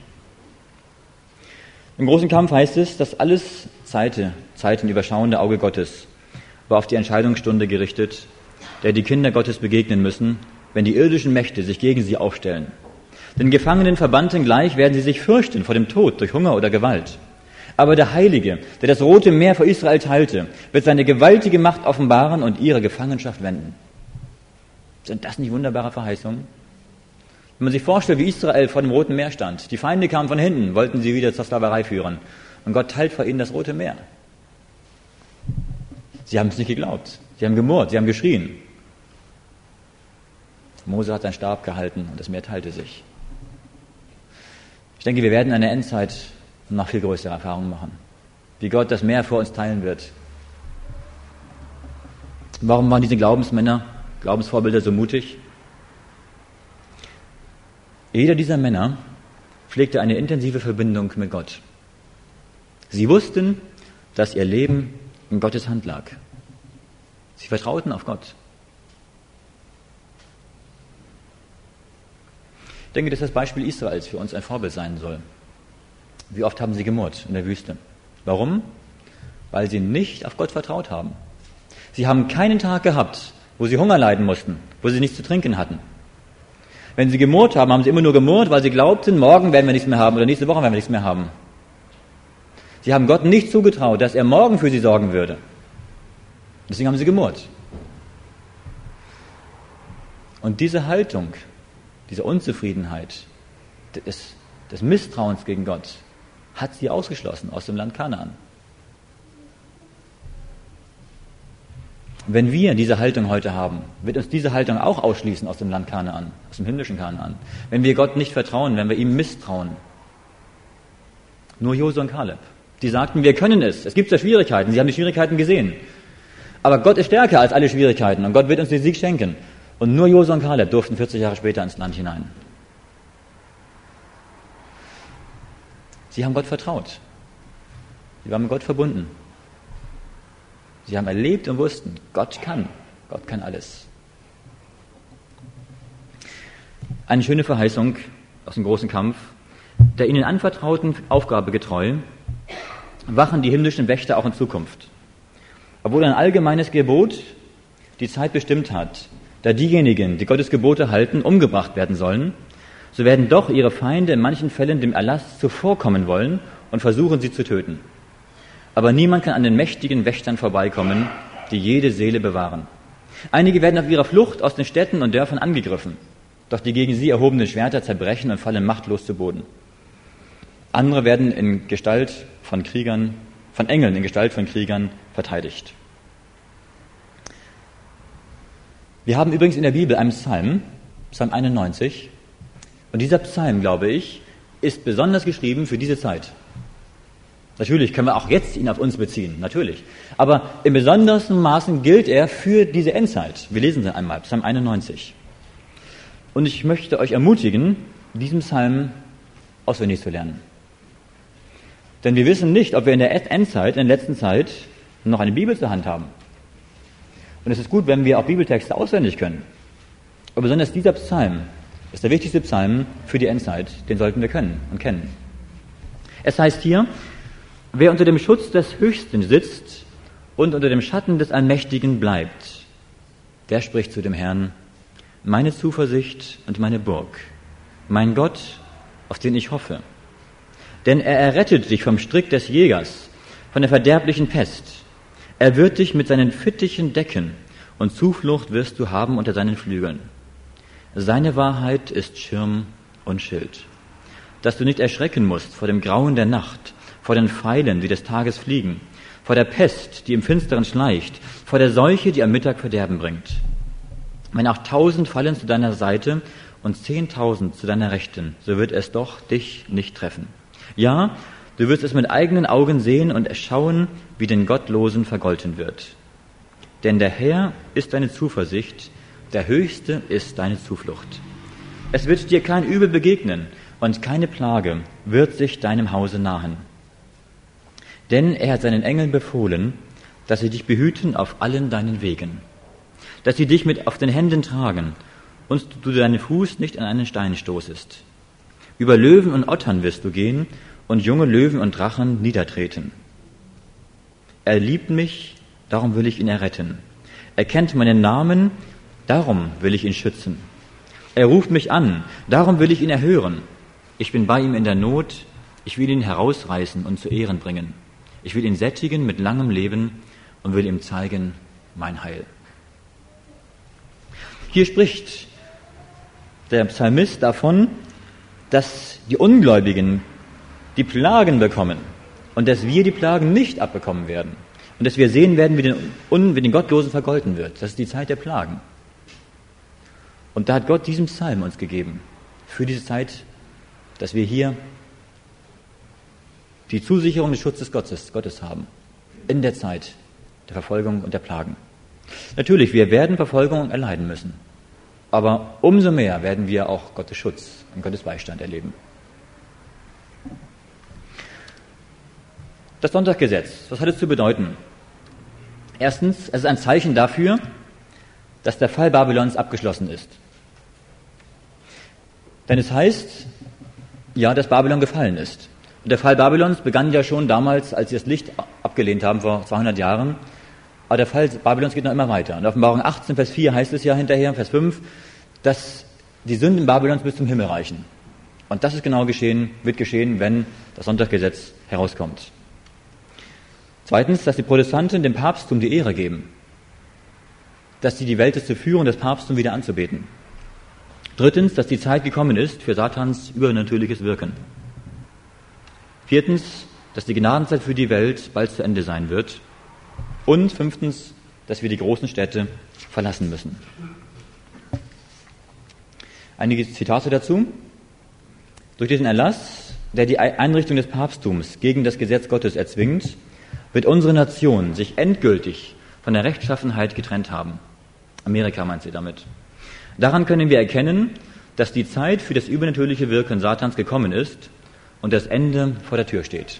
Im großen Kampf heißt es, dass alles Zeite, Zeiten überschauende Auge Gottes war auf die Entscheidungsstunde gerichtet, der die Kinder Gottes begegnen müssen, wenn die irdischen Mächte sich gegen sie aufstellen. Den Gefangenen Verbannten gleich werden sie sich fürchten vor dem Tod durch Hunger oder Gewalt. Aber der Heilige, der das Rote Meer vor Israel teilte, wird seine gewaltige Macht offenbaren und ihre Gefangenschaft wenden. Sind das nicht wunderbare Verheißungen? Wenn man sich vorstellt, wie Israel vor dem Roten Meer stand, die Feinde kamen von hinten, wollten sie wieder zur Sklaverei führen. Und Gott teilt vor ihnen das Rote Meer. Sie haben es nicht geglaubt. Sie haben gemurrt, sie haben geschrien. Mose hat seinen Stab gehalten und das Meer teilte sich. Ich denke, wir werden in der Endzeit noch viel größere Erfahrungen machen, wie Gott das Meer vor uns teilen wird. Warum waren diese Glaubensmänner, Glaubensvorbilder so mutig? Jeder dieser Männer pflegte eine intensive Verbindung mit Gott. Sie wussten, dass ihr Leben in Gottes Hand lag. Sie vertrauten auf Gott. Ich denke, dass das Beispiel Israels für uns ein Vorbild sein soll. Wie oft haben sie gemurrt in der Wüste? Warum? Weil sie nicht auf Gott vertraut haben. Sie haben keinen Tag gehabt, wo sie Hunger leiden mussten, wo sie nichts zu trinken hatten. Wenn sie gemurrt haben, haben sie immer nur gemurrt, weil sie glaubten, morgen werden wir nichts mehr haben oder nächste Woche werden wir nichts mehr haben. Sie haben Gott nicht zugetraut, dass er morgen für sie sorgen würde. Deswegen haben sie gemurrt. Und diese Haltung, diese Unzufriedenheit, des, des Misstrauens gegen Gott, hat sie ausgeschlossen aus dem Land Kanaan. Wenn wir diese Haltung heute haben, wird uns diese Haltung auch ausschließen aus dem Land Kanaan, aus dem himmlischen Kanaan. Wenn wir Gott nicht vertrauen, wenn wir ihm misstrauen. Nur Josua und Kaleb, die sagten, wir können es, es gibt ja Schwierigkeiten, sie haben die Schwierigkeiten gesehen. Aber Gott ist stärker als alle Schwierigkeiten und Gott wird uns den Sieg schenken. Und nur Josua und Kaleb durften vierzig Jahre später ins Land hinein. Sie haben Gott vertraut. Sie waren mit Gott verbunden. Sie haben erlebt und wussten, Gott kann. Gott kann alles. Eine schöne Verheißung aus dem großen Kampf. Der ihnen anvertrauten Aufgabe getreu, wachen die himmlischen Wächter auch in Zukunft. Obwohl ein allgemeines Gebot die Zeit bestimmt hat, da diejenigen, die Gottes Gebote halten, umgebracht werden sollen, so werden doch ihre Feinde in manchen Fällen dem Erlass zuvorkommen wollen und versuchen, sie zu töten. Aber niemand kann an den mächtigen Wächtern vorbeikommen, die jede Seele bewahren. Einige werden auf ihrer Flucht aus den Städten und Dörfern angegriffen, doch die gegen sie erhobenen Schwerter zerbrechen und fallen machtlos zu Boden. Andere werden in Gestalt von Kriegern, von Engeln in Gestalt von Kriegern verteidigt. Wir haben übrigens in der Bibel einen Psalm, Psalm einundneunzig, und dieser Psalm, glaube ich, ist besonders geschrieben für diese Zeit. Natürlich können wir auch jetzt ihn auf uns beziehen, natürlich. Aber in besondersten Maßen gilt er für diese Endzeit. Wir lesen ihn einmal, Psalm einundneunzig. Und ich möchte euch ermutigen, diesen Psalm auswendig zu lernen. Denn wir wissen nicht, ob wir in der Endzeit, in der letzten Zeit, noch eine Bibel zur Hand haben. Und es ist gut, wenn wir auch Bibeltexte auswendig können. Aber besonders dieser Psalm ist der wichtigste Psalm für die Endzeit. Den sollten wir können und kennen. Es heißt hier, wer unter dem Schutz des Höchsten sitzt und unter dem Schatten des Allmächtigen bleibt, der spricht zu dem Herrn, meine Zuversicht und meine Burg, mein Gott, auf den ich hoffe. Denn er errettet dich vom Strick des Jägers, von der verderblichen Pest. Er wird dich mit seinen Fittichen decken und Zuflucht wirst du haben unter seinen Flügeln. Seine Wahrheit ist Schirm und Schild, dass du nicht erschrecken musst vor dem Grauen der Nacht, vor den Pfeilen, die des Tages fliegen, vor der Pest, die im Finsteren schleicht, vor der Seuche, die am Mittag Verderben bringt. Wenn auch tausend fallen zu deiner Seite und zehntausend zu deiner Rechten, so wird es doch dich nicht treffen. Ja, du wirst es mit eigenen Augen sehen und erschauen, wie den Gottlosen vergolten wird. Denn der Herr ist deine Zuversicht, der Höchste ist deine Zuflucht. Es wird dir kein Übel begegnen und keine Plage wird sich deinem Hause nahen. Denn er hat seinen Engeln befohlen, dass sie dich behüten auf allen deinen Wegen, dass sie dich mit auf den Händen tragen und du deinen Fuß nicht an einen Stein stoßest. Über Löwen und Ottern wirst du gehen und junge Löwen und Drachen niedertreten. Er liebt mich, darum will ich ihn erretten. Er kennt meinen Namen, darum will ich ihn schützen. Er ruft mich an, darum will ich ihn erhören. Ich bin bei ihm in der Not, ich will ihn herausreißen und zu Ehren bringen. Ich will ihn sättigen mit langem Leben und will ihm zeigen mein Heil. Hier spricht der Psalmist davon, dass die Ungläubigen die Plagen bekommen und dass wir die Plagen nicht abbekommen werden und dass wir sehen werden, wie den, Un, wie den Gottlosen vergolten wird. Das ist die Zeit der Plagen. Und da hat Gott diesen Psalm uns gegeben, für diese Zeit, dass wir hier die Zusicherung des Schutzes Gottes, Gottes haben, in der Zeit der Verfolgung und der Plagen. Natürlich, wir werden Verfolgung erleiden müssen, aber umso mehr werden wir auch Gottes Schutz und Gottes Beistand erleben. Das Sonntaggesetz, was hat es zu bedeuten? Erstens, es ist ein Zeichen dafür, dass der Fall Babylons abgeschlossen ist. Denn es heißt, ja, dass Babylon gefallen ist. Und der Fall Babylons begann ja schon damals, als sie das Licht abgelehnt haben, vor zweihundert Jahren. Aber der Fall Babylons geht noch immer weiter. In Offenbarung achtzehn, Vers vier heißt es ja hinterher, Vers fünf, dass die Sünden Babylons bis zum Himmel reichen. Und das ist genau geschehen, wird geschehen, wenn das Sonntaggesetz herauskommt. Zweitens, dass die Protestanten dem Papsttum die Ehre geben. Dass sie die Welt dazu führen, das Papsttum wieder anzubeten. Drittens, dass die Zeit gekommen ist für Satans übernatürliches Wirken. Viertens, dass die Gnadenzeit für die Welt bald zu Ende sein wird. Und fünftens, dass wir die großen Städte verlassen müssen. Einige Zitate dazu. Durch diesen Erlass, der die Einrichtung des Papsttums gegen das Gesetz Gottes erzwingt, wird unsere Nation sich endgültig von der Rechtschaffenheit getrennt haben. Amerika meint sie damit. Daran können wir erkennen, dass die Zeit für das übernatürliche Wirken Satans gekommen ist und das Ende vor der Tür steht.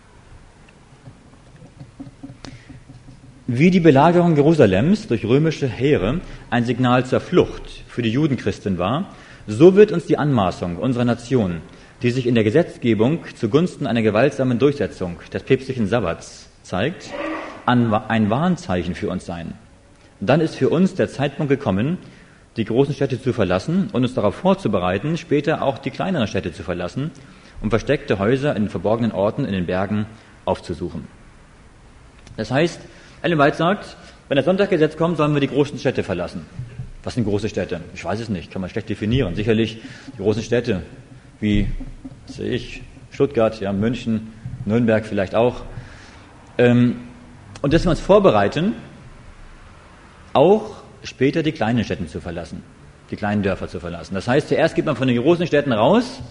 Wie die Belagerung Jerusalems durch römische Heere ein Signal zur Flucht für die Judenchristen war, so wird uns die Anmaßung unserer Nation, die sich in der Gesetzgebung zugunsten einer gewaltsamen Durchsetzung des päpstlichen Sabbats zeigt, ein Warnzeichen für uns sein. Und dann ist für uns der Zeitpunkt gekommen, die großen Städte zu verlassen und uns darauf vorzubereiten, später auch die kleineren Städte zu verlassen, um versteckte Häuser in verborgenen Orten in den Bergen aufzusuchen. Das heißt, Ellen White sagt, wenn das Sonntaggesetz kommt, sollen wir die großen Städte verlassen. Was sind große Städte? Ich weiß es nicht, kann man schlecht definieren. Sicherlich die großen Städte wie, was sehe ich, Stuttgart, ja, München, Nürnberg vielleicht auch. Ähm, und dass wir uns vorbereiten, auch später die kleinen Städte zu verlassen, die kleinen Dörfer zu verlassen. Das heißt, zuerst geht man von den großen Städten raus,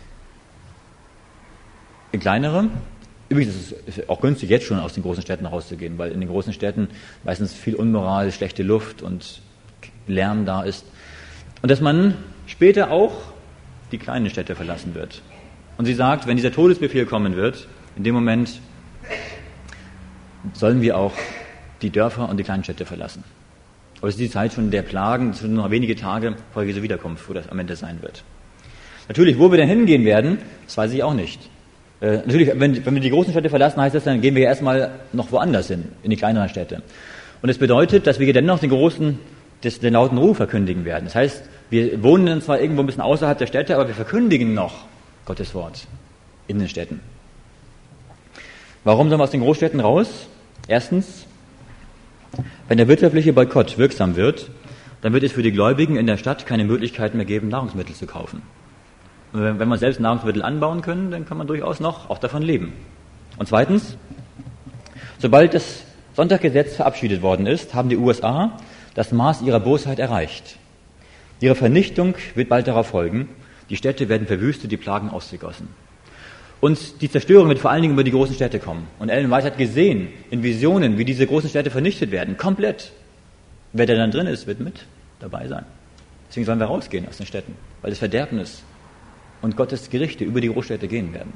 in kleinere. Übrigens ist es auch günstig, jetzt schon aus den großen Städten rauszugehen, weil in den großen Städten meistens viel Unmoral, schlechte Luft und Lärm da ist. Und dass man später auch die kleinen Städte verlassen wird. Und sie sagt, wenn dieser Todesbefehl kommen wird, in dem Moment sollen wir auch die Dörfer und die kleinen Städte verlassen. Aber es ist die Zeit schon der Plagen, es sind noch wenige Tage vor Jesu Wiederkunft, wo das am Ende sein wird. Natürlich, wo wir denn hingehen werden, das weiß ich auch nicht. Äh, natürlich, wenn, wenn wir die großen Städte verlassen, heißt das, dann gehen wir ja erstmal noch woanders hin, in die kleineren Städte. Und es bedeutet, dass wir dennoch den großen, des, den lauten Ruf verkündigen werden. Das heißt, wir wohnen dann zwar irgendwo ein bisschen außerhalb der Städte, aber wir verkündigen noch Gottes Wort in den Städten. Warum sollen wir aus den Großstädten raus? Erstens, wenn der wirtschaftliche Boykott wirksam wird, dann wird es für die Gläubigen in der Stadt keine Möglichkeit mehr geben, Nahrungsmittel zu kaufen. Und wenn, wenn wir selbst Nahrungsmittel anbauen können, dann kann man durchaus noch auch davon leben. Und zweitens, sobald das Sonntaggesetz verabschiedet worden ist, haben die U S A das Maß ihrer Bosheit erreicht. Ihre Vernichtung wird bald darauf folgen. Die Städte werden verwüstet, die Plagen ausgegossen. Und die Zerstörung wird vor allen Dingen über die großen Städte kommen. Und Ellen White hat gesehen, in Visionen, wie diese großen Städte vernichtet werden, komplett. Wer da dann drin ist, wird mit dabei sein. Deswegen sollen wir rausgehen aus den Städten, weil das Verderbnis und Gottes Gerichte über die Großstädte gehen werden.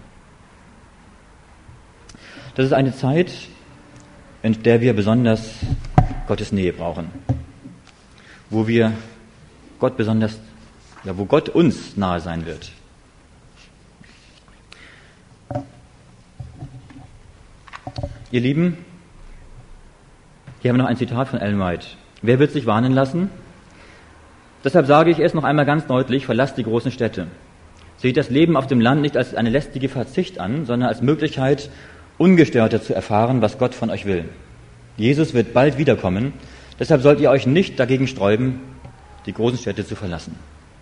Das ist eine Zeit, in der wir besonders Gottes Nähe brauchen, wo wir Gott besonders, ja, wo Gott uns nahe sein wird. Ihr Lieben, hier haben wir noch ein Zitat von Ellen White. Wer wird sich warnen lassen? Deshalb sage ich es noch einmal ganz deutlich, verlasst die großen Städte. Seht das Leben auf dem Land nicht als eine lästige Verzicht an, sondern als Möglichkeit, ungestörter zu erfahren, was Gott von euch will. Jesus wird bald wiederkommen, deshalb sollt ihr euch nicht dagegen sträuben, die großen Städte zu verlassen.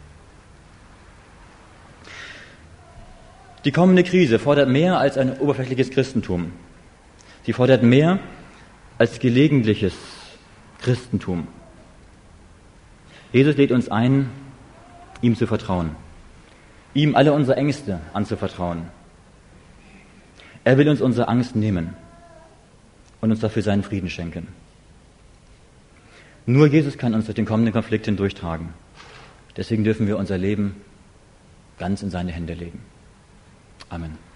Die kommende Krise fordert mehr als ein oberflächliches Christentum. Sie fordert mehr als gelegentliches Christentum. Jesus lädt uns ein, ihm zu vertrauen, ihm alle unsere Ängste anzuvertrauen. Er will uns unsere Angst nehmen und uns dafür seinen Frieden schenken. Nur Jesus kann uns durch den kommenden Konflikt hindurchtragen. Deswegen dürfen wir unser Leben ganz in seine Hände legen. Amen.